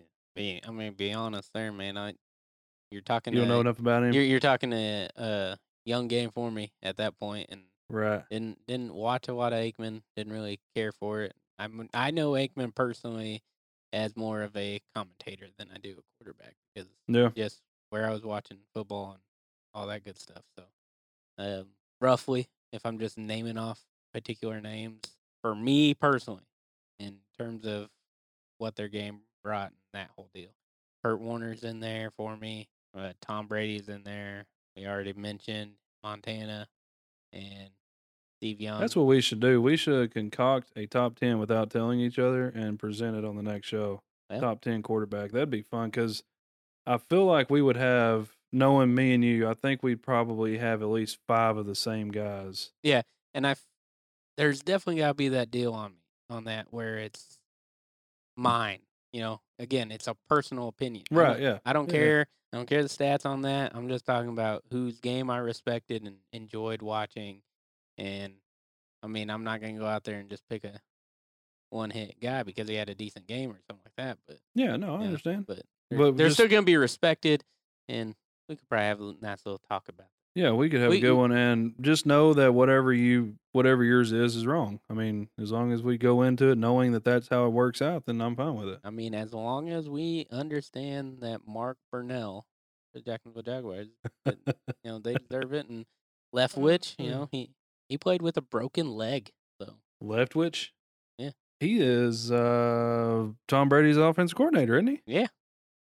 Be honest there, man. You're talking You don't know to enough about him, you're talking to young game for me at that point, and right? didn't watch a lot of Aikman. Didn't really care for it. I know Aikman personally as more of a commentator than I do a quarterback because Yeah. just where I was watching football and all that good stuff. So roughly, if I'm just naming off particular names for me personally, in terms of what their game brought and that whole deal. Kurt Warner's in there for me. Tom Brady's in there. We already mentioned Montana and Steve Young. That's what we should do. We should concoct a top 10 without telling each other and present it on the next show. Well, Top 10 quarterback. That'd be fun because I feel like we would have, knowing me and you, I think we'd probably have at least 5 of the same guys. yeah, and there's definitely got to be that deal on me on that where it's mine. Again, it's a personal opinion. Right, yeah. I don't Yeah, yeah. care. I don't care the stats on that. I'm just talking about whose game I respected and enjoyed watching. And I mean, I'm not gonna go out there and just pick a one-hit guy because he had a decent game or something like that. But Yeah, no, I understand. But But they're just, still gonna be respected, and we could probably have a nice little talk about it. yeah, we could have a good one. And just know that whatever yours is wrong. I mean, as long as we go into it knowing that that's how it works out, then I'm fine with it. I mean, as long as we understand that Mark Burnell, the Jacksonville Jaguars, that, they deserve it, and Leftwich, he played with a broken leg, so Leftwich? Yeah. He is Tom Brady's offensive coordinator, isn't he? yeah.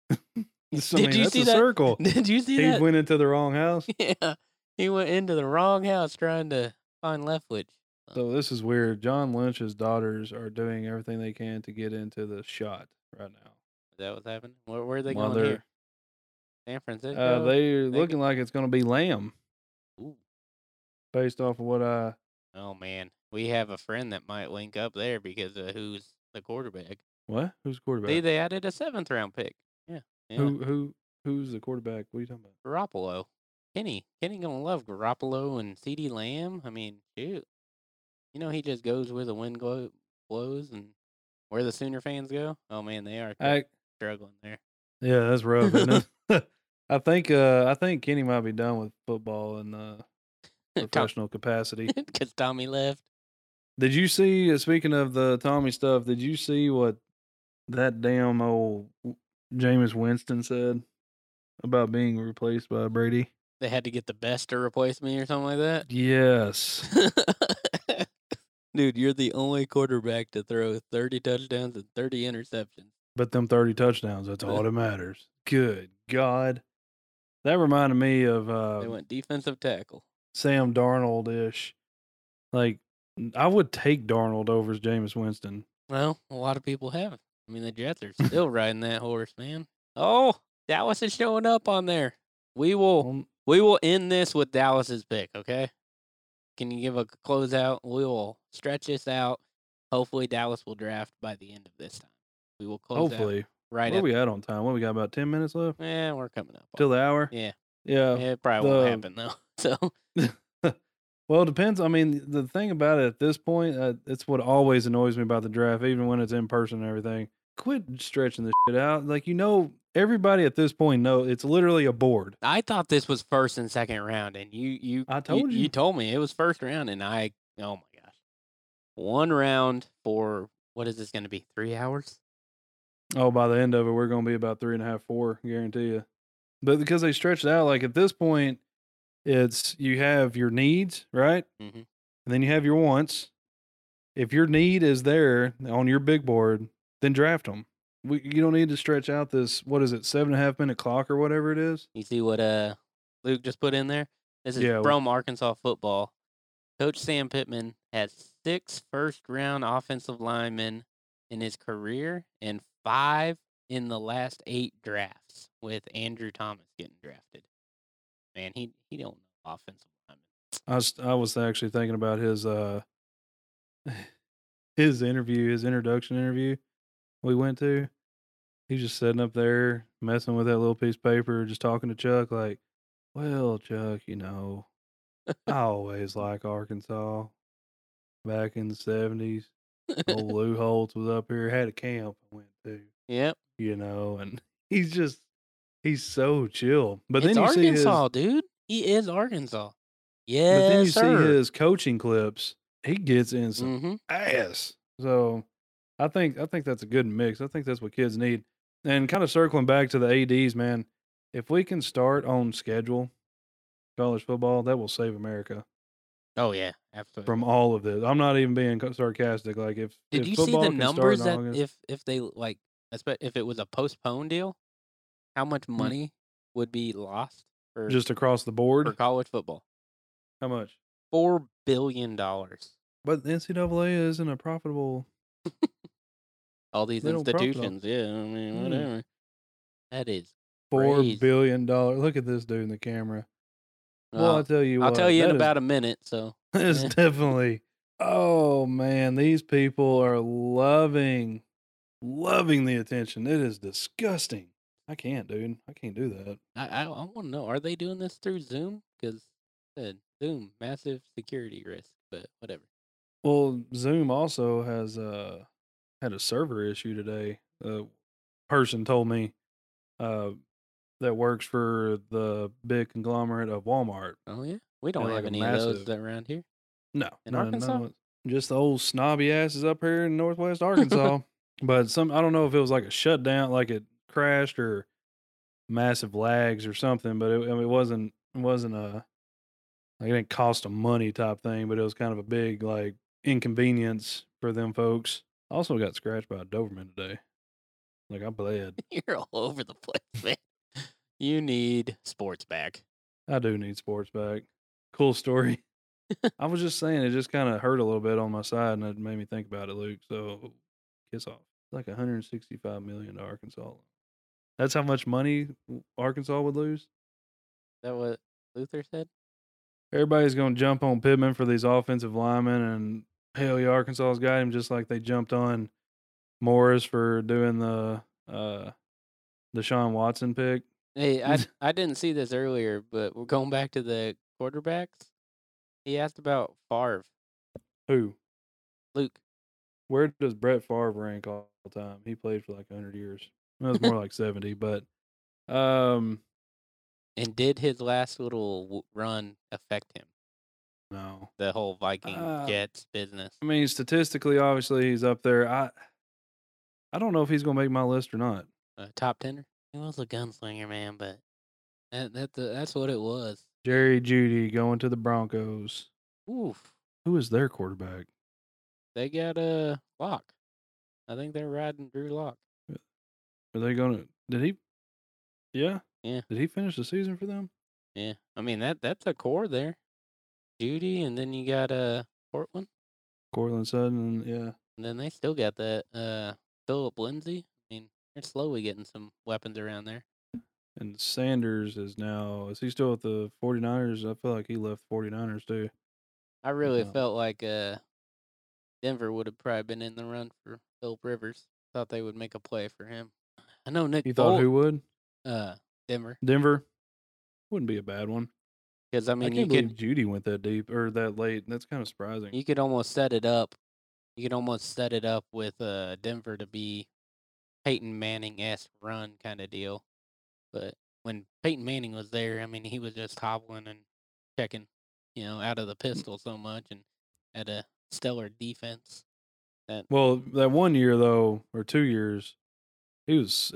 Did you that's see a that? circle. Did you see He that? went into the wrong house. Yeah, he went into the wrong house trying to find Leftwich. So this is weird. John Lynch's daughters are doing everything they can to get into the shot right now. Is that what's happening? Where are they While going here? San Francisco? they're Vegas? looking like it's going to be Lamb, Ooh. based off of what I. Oh man, we have a friend that might link up there because of who's the quarterback. What? Who's quarterback? They added a 7th round pick. Yeah. Who's the quarterback? What are you talking about? Garoppolo. Kenny gonna love Garoppolo and CeeDee Lamb. I mean, shoot. he just goes where the wind blows, and where the Sooner fans go. Oh man, they are I struggling there. Yeah, that's rough, isn't it? I think Kenny might be done with football in professional capacity. Because Tommy left. Did you see? Speaking of the Tommy stuff, did you see what that damn old Jameis Winston said about being replaced by Brady? They had to get the best to replace me or something like that. Yes. Dude, you're the only quarterback to throw 30 touchdowns and 30 interceptions. But them 30 touchdowns, that's all that matters. Good God. That reminded me of They went defensive tackle. Sam Darnold-ish. Like, I would take Darnold over Jameis Winston. Well, a lot of people have. I mean, the Jets are still riding that horse, man. Oh, Dallas is showing up on there. We will end this with Dallas's pick, okay? Can you give a closeout? We will stretch this out. Hopefully, Dallas will draft by the end of this time. We will close Hopefully. out right Where at we at on time? What, we got about 10 minutes left? Yeah, we're coming up. Till the hour? Yeah. Yeah. It probably won't happen, though. So, well, it depends. I mean, the thing about it at this point, it's what always annoys me about the draft, even when it's in person and everything. Quit stretching this shit out. Like, everybody at this point it's literally a board. I thought this was first and second round, and you told me it was first round, and oh my gosh, one round for what is this going to be? 3 hours? Oh, by the end of it, we're going to be about 3.5, 4, guarantee you. But because they stretched it out, like at this point, it's you have your needs, right? Mm-hmm. And then you have your wants. If your need is there on your big board, then draft them. You don't need to stretch out this, 7.5 minute clock or whatever it is. You see what Luke just put in there? This is from Arkansas football. Coach Sam Pittman has 6 first-round offensive linemen in his career and 5 in the last 8 drafts, with Andrew Thomas getting drafted. Man, he don't know offensive linemen. I was actually thinking about his introduction interview we went to. He's just sitting up there messing with that little piece of paper, just talking to Chuck like, well, Chuck, I always like Arkansas. Back in the 70s, old Lou Holtz was up here, had a camp I went to. Yep. And he's so chill. But it's then you Arkansas, dude. He is Arkansas. Yeah. But then you see his coaching clips. He gets in some ass. So I think that's a good mix. I think that's what kids need. And kind of circling back to the ADs, man, if we can start on schedule college football, that will save America. Oh yeah, absolutely. From all of this, I'm not even being sarcastic. Like did you see the numbers that if they if it was a postponed deal, how much money would be lost for just across the board for college football? How much? $4 billion. But the NCAA isn't a profitable. All these institutions, yeah. I mean, whatever. That is $4 billion. Look at this dude in the camera. Well, I'll tell you in about a minute. So it's definitely. Oh man, these people are loving the attention. It is disgusting. I can't, dude. I can't do that. I want to know, are they doing this through Zoom? Because Zoom, massive security risk, but whatever. Well, Zoom also has had a server issue today. A person told me that works for the big conglomerate of Walmart. Oh yeah, we don't have any of those around here. No, in Arkansas. No, just the old snobby asses up here in Northwest Arkansas. But I don't know if it was like a shutdown, like it crashed, or massive lags or something. But it wasn't a like it didn't cost them money type thing. But it was kind of a big like inconvenience for them folks. I also got scratched by a Doberman today. Like I bled. You're all over the place, man. You need sports back. I do need sports back. Cool story. I was just saying it just kind of hurt a little bit on my side, and it made me think about it, Luke. So kiss off. It's like $165 million to Arkansas. That's how much money Arkansas would lose. Is that what Luther said? Everybody's going to jump on Pittman for these offensive linemen, and hell yeah, Arkansas's got him, just like they jumped on Morris for doing the Deshaun Watson pick. Hey, I didn't see this earlier, but we're going back to the quarterbacks. He asked about Favre. Who? Luke. Where does Brett Favre rank all time? He played for like 100 years. Well, it was more like 70, but And did his last little run affect him? no. The whole Viking Jets business. I mean, statistically, obviously, he's up there. I don't know if he's going to make my list or not. Top 10er? He was a gunslinger, man, but that's what it was. Jerry Jeudy going to the Broncos. Oof. Who is their quarterback? They got Lock. I think they're riding Drew Lock. Are they going to? Did he? Yeah. Yeah. Did he finish the season for them? Yeah. I mean that's a core there. Jeudy, and then you got Portland. Cortland Sutton, yeah. And then they still got that Philip Lindsay. I mean, they're slowly getting some weapons around there. And Sanders is he still with the 49ers? I feel like he left 49ers too. I really felt like Denver would have probably been in the run for Philip Rivers. Thought they would make a play for him. I know Nick. You thought who would? Denver. Denver wouldn't be a bad one. Because I mean, can't believe Jeudy went that deep or that late. That's kind of surprising. You could almost set it up. You could almost set it up with Denver to be Peyton Manning-esque run kind of deal. But when Peyton Manning was there, I mean, he was just hobbling and checking, out of the pistol so much, and had a stellar defense. That 1 year though, or 2 years, he was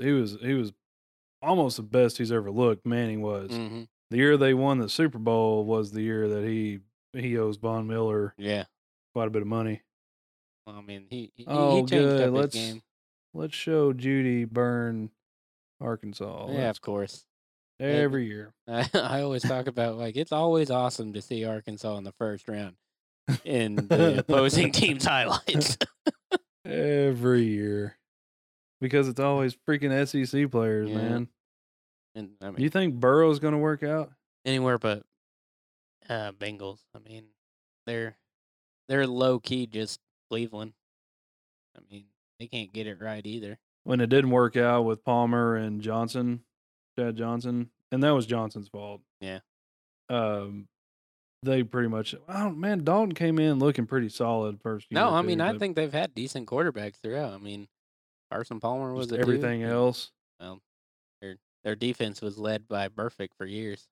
almost the best he's ever looked. Manning was. Mm-hmm. The year they won the Super Bowl was the year that he owes Von Miller quite a bit of money. Well, I mean, he changed up his game. Let's show Jeudy burn Arkansas. Yeah, of course. Every year. I always talk about, like, it's always awesome to see Arkansas in the first round in the opposing team's highlights. Every year. Because it's always freaking SEC players, man. And I mean, you think Burrow's going to work out? Anywhere but Bengals. I mean, they're low-key just Cleveland. I mean, they can't get it right either. When it didn't work out with Palmer and Chad Johnson, and that was Johnson's fault. Yeah. They pretty much, Dalton came in looking pretty solid first year. No, I mean, I think they've had decent quarterbacks throughout. I mean, Carson Palmer was everything else. Well, their defense was led by Burfict for years.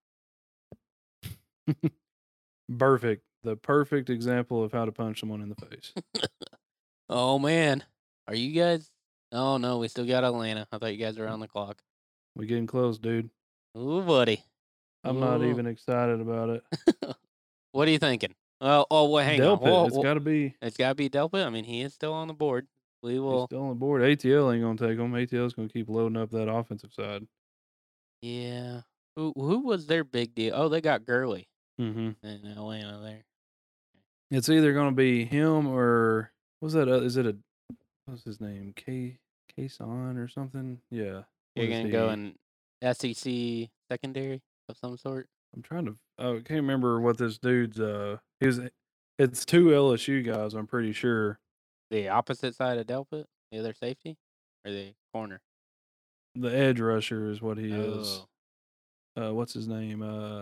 Burfict, the perfect example of how to punch someone in the face. Oh, man. Are you guys? Oh, no, we still got Atlanta. I thought you guys were on the clock. We getting close, dude. Ooh, buddy. I'm not even excited about it. What are you thinking? Well, hang Delpit. on. It's got to be. It's got to be Delpit. I mean, he is still on the board. He's still on the board. ATL ain't going to take him. ATL's going to keep loading up that offensive side. Yeah. Who was their big deal? Oh, they got Gurley in Atlanta there. It's either going to be him or what's that? What's his name? Kayson or something? Yeah. You're going to go in SEC secondary of some sort? I'm trying to. I can't remember what this dude's. It's two LSU guys. I'm pretty sure. The opposite side of Delpit, the other safety, or the corner. The edge rusher is what he is. What's his name?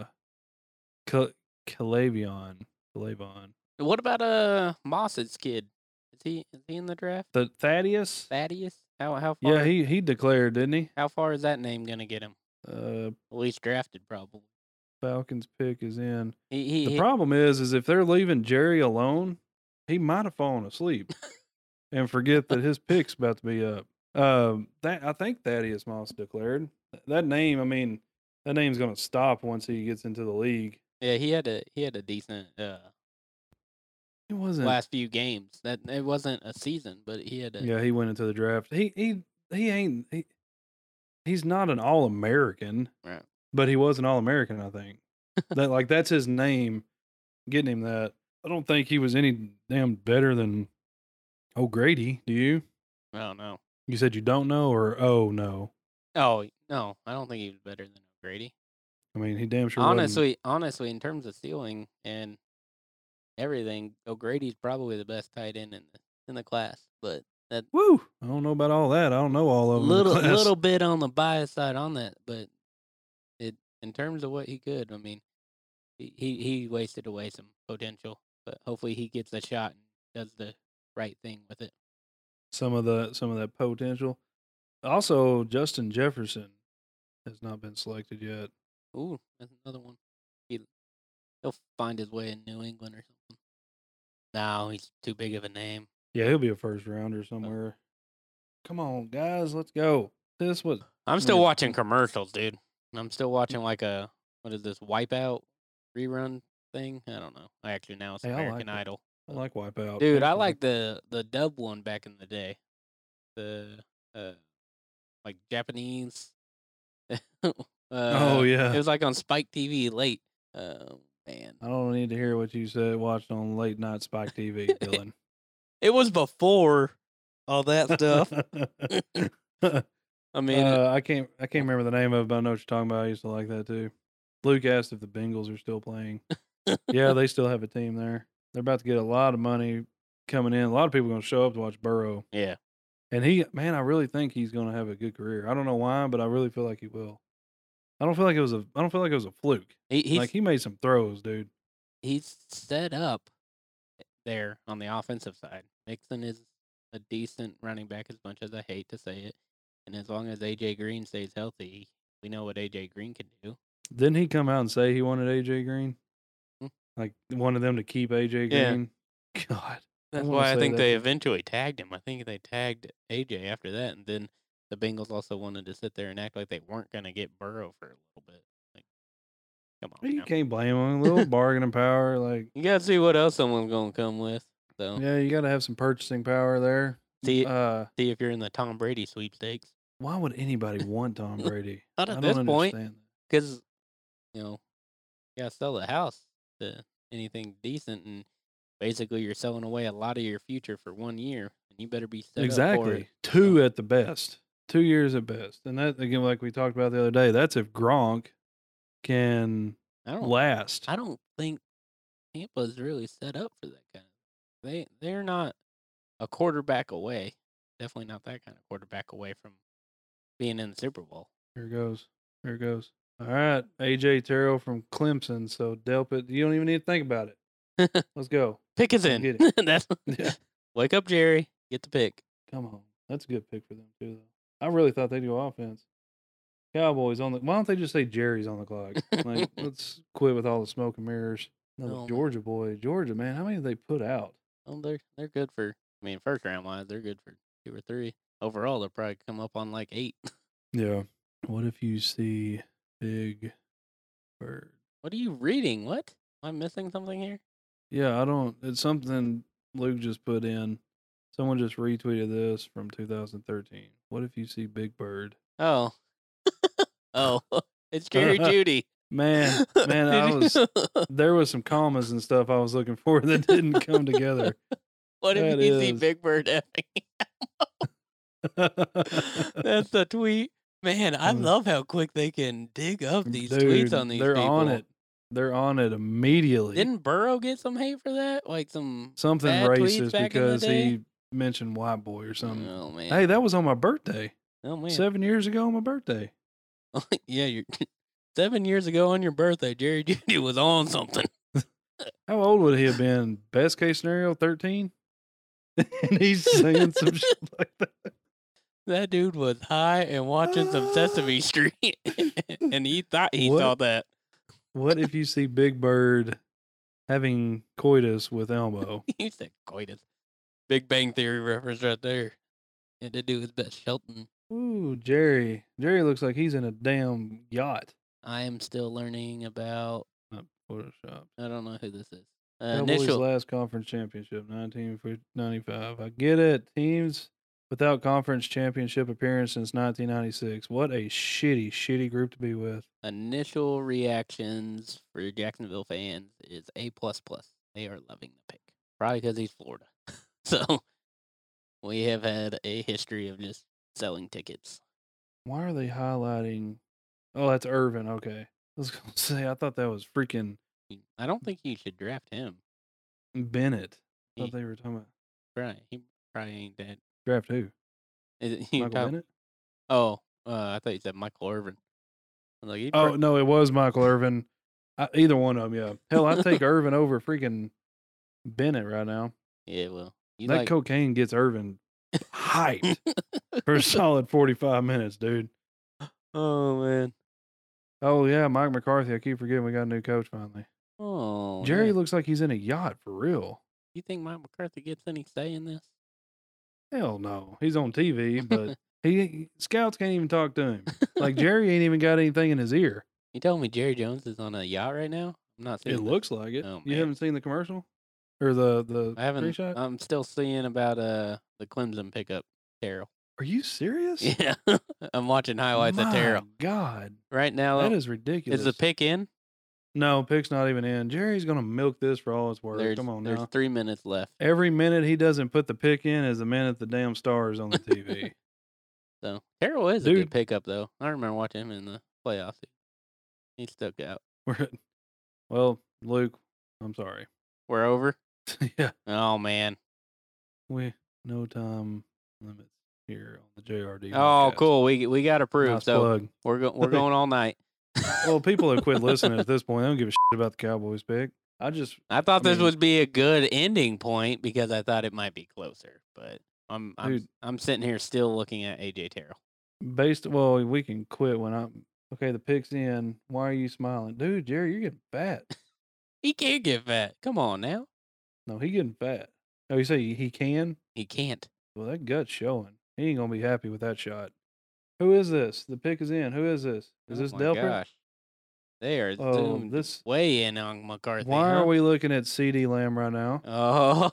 Calavion. What about Moss's kid? Is he in the draft? The Thaddeus. How far? Yeah, he declared, didn't he? How far is that name gonna get him? At least drafted, probably. Falcons pick is in. The problem is if they're leaving Jerry alone, he might have fallen asleep and forget that his pick's about to be up. I think Thaddeus Moss declared that name. I mean, that name's going to stop once he gets into the league. Yeah, he had a decent. It wasn't last few games. That it wasn't a season, but he had. Yeah, he went into the draft. He's not an All-American. Right. But he was an All-American, I think. That's his name, getting him that. I don't think he was any damn better than O'Grady. Do you? I don't know. You said you don't know, or no? Oh no, I don't think he was better than O'Grady. I mean, he damn sure. Honestly, in terms of ceiling and everything, O'Grady's probably the best tight end in the class. But that I don't know about all that. I don't know all of them. Little bit on the bias side on that, but. In terms of what he could, I mean, he wasted away some potential, but hopefully he gets a shot and does the right thing with it. Some of that potential. Also, Justin Jefferson has not been selected yet. Ooh, that's another one. He'll find his way in New England or something. No, he's too big of a name. Yeah, he'll be a first rounder somewhere. Come on, guys, let's go. This was. I'm still watching commercials, dude. I'm still watching like what is this, Wipeout rerun thing? I don't know. Actually, now it's Hey, I like American it. Idol. I like Wipeout. Dude, I Actually. like the dub one back in the day. The like Japanese. Oh, yeah. It was like on Spike TV late. Man. I don't need to hear what you said. Watched on late night Spike TV, Dylan. It was before all that stuff. I mean, I can't remember the name of it, but I know what you're talking about. I used to like that too. Luke asked if the Bengals are still playing. Yeah, they still have a team there. They're about to get a lot of money coming in. A lot of people are going to show up to watch Burrow. yeah. And I really think he's going to have a good career. I don't know why, but I really feel like he will. I don't feel like it was a fluke. He made some throws, dude. He's set up there on the offensive side. Mixon is a decent running back, as much as I hate to say it. And as long as AJ Green stays healthy, we know what AJ Green can do. Didn't he come out and say he wanted AJ Green? Like wanted them to keep AJ Yeah. Green? God. That's why I think they eventually tagged him. I think they tagged AJ after that, and then the Bengals also wanted to sit there and act like they weren't going to get Burrow for a little bit. Like, come on, You now. can't blame him. A little bargaining power, like You got to see what else someone's going to come with. So yeah, you got to have some purchasing power there. see if you're in the Tom Brady sweepstakes. Why would anybody want Tom Brady? Not at I this don't point, understand that. because you got to sell the house to anything decent, and basically you're selling away a lot of your future for 1 year, and you better be set up for it. Exactly. 2 at the best. 2 years at best. And that, again, like we talked about the other day, that's if Gronk can last. I don't think Tampa's really set up for that kind of. They're not a quarterback away. Definitely not that kind of quarterback away from being in the Super Bowl. Here it goes. Here it goes. All right. AJ Terrell from Clemson. So Delpit, you don't even need to think about it. Let's go. Pick is in. Get it. That's Yeah. Wake up, Jerry. Get the pick. Come on. That's a good pick for them too, though. I really thought they'd go offense. Cowboys on the. Why don't they just say Jerry's on the clock? Like, let's quit with all the smoke and mirrors. Another Oh, man. Georgia boy. Georgia, man. How many did they put out? Well, they're good for. I mean, first round wise, they're good for 2 or 3. Overall, they'll probably come up on like 8. Yeah. What if you see Big Bird? What are you reading? What? Am I missing something here? Yeah, I don't. It's something Luke just put in. Someone just retweeted this from 2013. What if you see Big Bird? Oh. Oh. It's Jerry Judy. Man, there was some commas and stuff I was looking for that didn't come together. What if That you see is- Big Bird effing? That's the tweet. Man, I love how quick they can dig up these tweets on these they're people. on it. They're on it immediately. Didn't Burrow get some hate for that? Like something Something bad tweets racist back in the because day? he mentioned white boy or something. Oh man. Hey, that was on my birthday. Oh man. 7 years ago on my birthday. Yeah, you're 7 years ago on your birthday, Jerry Judy was on something. How old would he have been? Best case scenario, 13? And he's saying some shit like that. That dude was high and watching some Sesame Street, and he thought he What? saw that. What if you see Big Bird having coitus with Elmo? He said coitus. Big Bang Theory reference right there. Had to do his best Shelton. Ooh, Jerry. Jerry looks like he's in a damn yacht. I am still learning about. Not Photoshop. I don't know who this is. Cowboys' last conference championship, 1995. I get it. Teams without conference championship appearance since 1996. What a shitty group to be with. Initial reactions for Jacksonville fans is A++. They are loving the pick. Probably because he's Florida. So we have had a history of just selling tickets. Why are they highlighting? Oh, that's Irvin. Okay. I was going to say, I thought that was freaking I don't think you should draft him. Bennett. I He, thought they were talking about he probably ain't that. draft who? Is it, you Michael talk- Bennett? Oh, I thought you said Michael Irvin. I was like, he Oh, no, it was Michael Irvin. Either one of them, yeah. Hell, I'd take Irvin over freaking Bennett right now. Yeah, well, That cocaine gets Irvin hyped for a solid 45 minutes, dude. Oh man. Oh yeah, Mike McCarthy. I keep forgetting we got a new coach finally. Oh, Jerry yeah. looks like he's in a yacht for real. You think Mike McCarthy gets any say in this? Hell no. He's on TV, but scouts can't even talk to him. Like Jerry ain't even got anything in his ear. You told me Jerry Jones is on a yacht right now? I'm not seeing It that. looks like it. Oh, You man. haven't seen the commercial? Or the I haven't. screenshot? I'm still seeing about the Clemson pickup Terrell. Are you serious? Yeah, I'm watching highlights of Terrell My God. right now. That is ridiculous. Is the pick in? No, pick's not even in. Jerry's gonna milk this for all it's worth. Come on There's now. 3 minutes left. Every minute he doesn't put the pick in is the minute the damn star is on the TV. So Terrell is a Dude. good pickup though. I remember watching him in the playoffs. He stuck out. Well, Luke, I'm sorry. We're over. Yeah, Oh man. no time limits here on the JRD. Oh podcast. cool. We got approved. Nice So plug. we're going all night. Well, people have quit listening at this point. They don't give a shit about the Cowboys pick. I thought this would be a good ending point because I thought it might be closer, but I'm sitting here still looking at AJ Terrell. Well, we can quit when I'm okay. The pick's in. Why are you smiling, dude? Jerry, you're getting fat. He can't get fat. Come on now. No, he getting fat. Oh, you say he can? He can't. Well, that gut's showing. He ain't gonna be happy with that shot. Who is this? The pick is in. Who is this? Is this my Delpit? gosh. They are Oh, zoomed this. way in on McCarthy. Why huh? are we looking at CD Lamb right now? Oh,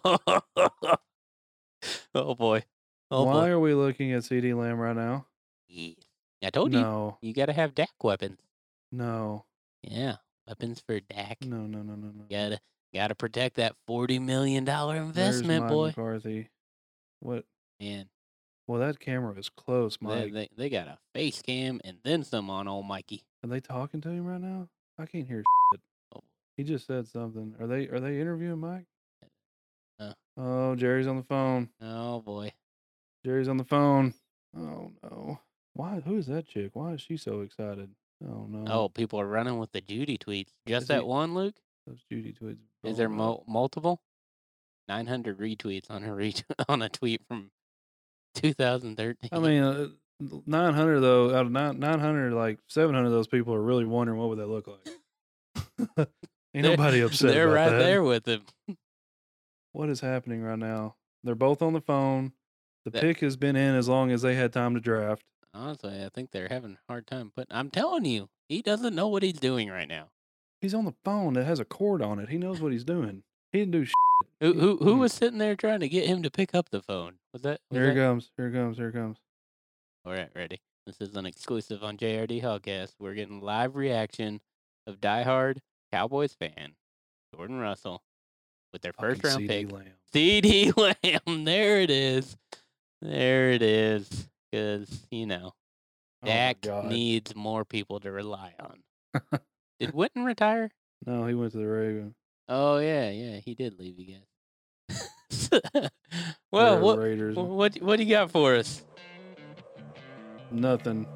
oh boy. Oh Why boy. are we looking at CD Lamb right now? Yeah. I told No, you got to have Dak weapons. no, Yeah, weapons for Dak. no. Gotta protect that $40 million There's investment, Mike boy. McCarthy. What? Man, Well, that camera is close, Mike. they got a face cam and then some on old Mikey. Are they talking to him right now? I can't hear shit. Oh. He just said something. Are they interviewing Mike? Uh. Oh, Jerry's on the phone. Oh boy. Jerry's on the phone. Oh no. Why? Who is that chick? Why is she so excited? Oh no. Oh, people are running with the Judy tweets. Just Is that he- one, Luke? Those Judy tweets. Is there blowing up. multiple? 900 retweets on on a tweet from 2013. I mean, 900 though. Out of 900, like 700 of those people are really wondering what would that look like. Ain't nobody upset. They're about right that. there with him. What is happening right now? They're both on the phone. The That- pick has been in as long as they had time to draft. Honestly, I think they're having a hard time. But I'm telling you, he doesn't know what he's doing right now. He's on the phone that has a cord on it. He knows what he's doing. He didn't do shit. Who was sitting there trying to get him to pick up the phone? Was that? Here it comes. Here it comes. Here it comes. All right, ready. This is an exclusive on JRD Hogcast. We're getting live reaction of diehard Cowboys fan Jordan Russell with their first round pick. CD Lamb. There it is. There it is. Because, Dak needs more people to rely on. Did Witten retire? No, he went to the Ravens. Oh, yeah, he did leave you guys. Well, They're Raiders. what do you got for us? Nothing.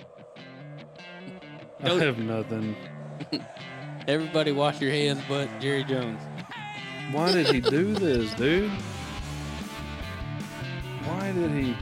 I Don't- have nothing. Everybody wash your hands but Jerry Jones. Why did he do this, dude? Why did he?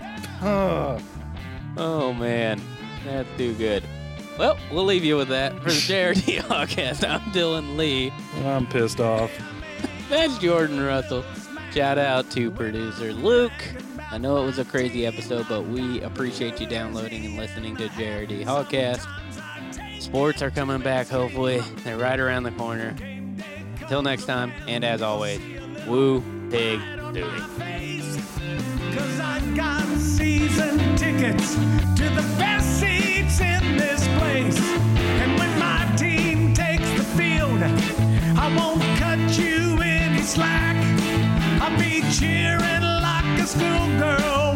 Oh, man. That's too good. Well, we'll leave you with that. For the JRD Podcast, I'm Dylan Lee. I'm pissed off. That's Jordan Russell. Shout out to producer Luke. I know it was a crazy episode, but we appreciate you downloading and listening to JRD Hogcast. Sports are coming back, hopefully. They're right around the corner. Until next time, and as always, woo, pig, duty. 'Cause I got season tickets to the best seats in this place. And when my team takes the field, I won't cut you any slack. I'll be cheering like a schoolgirl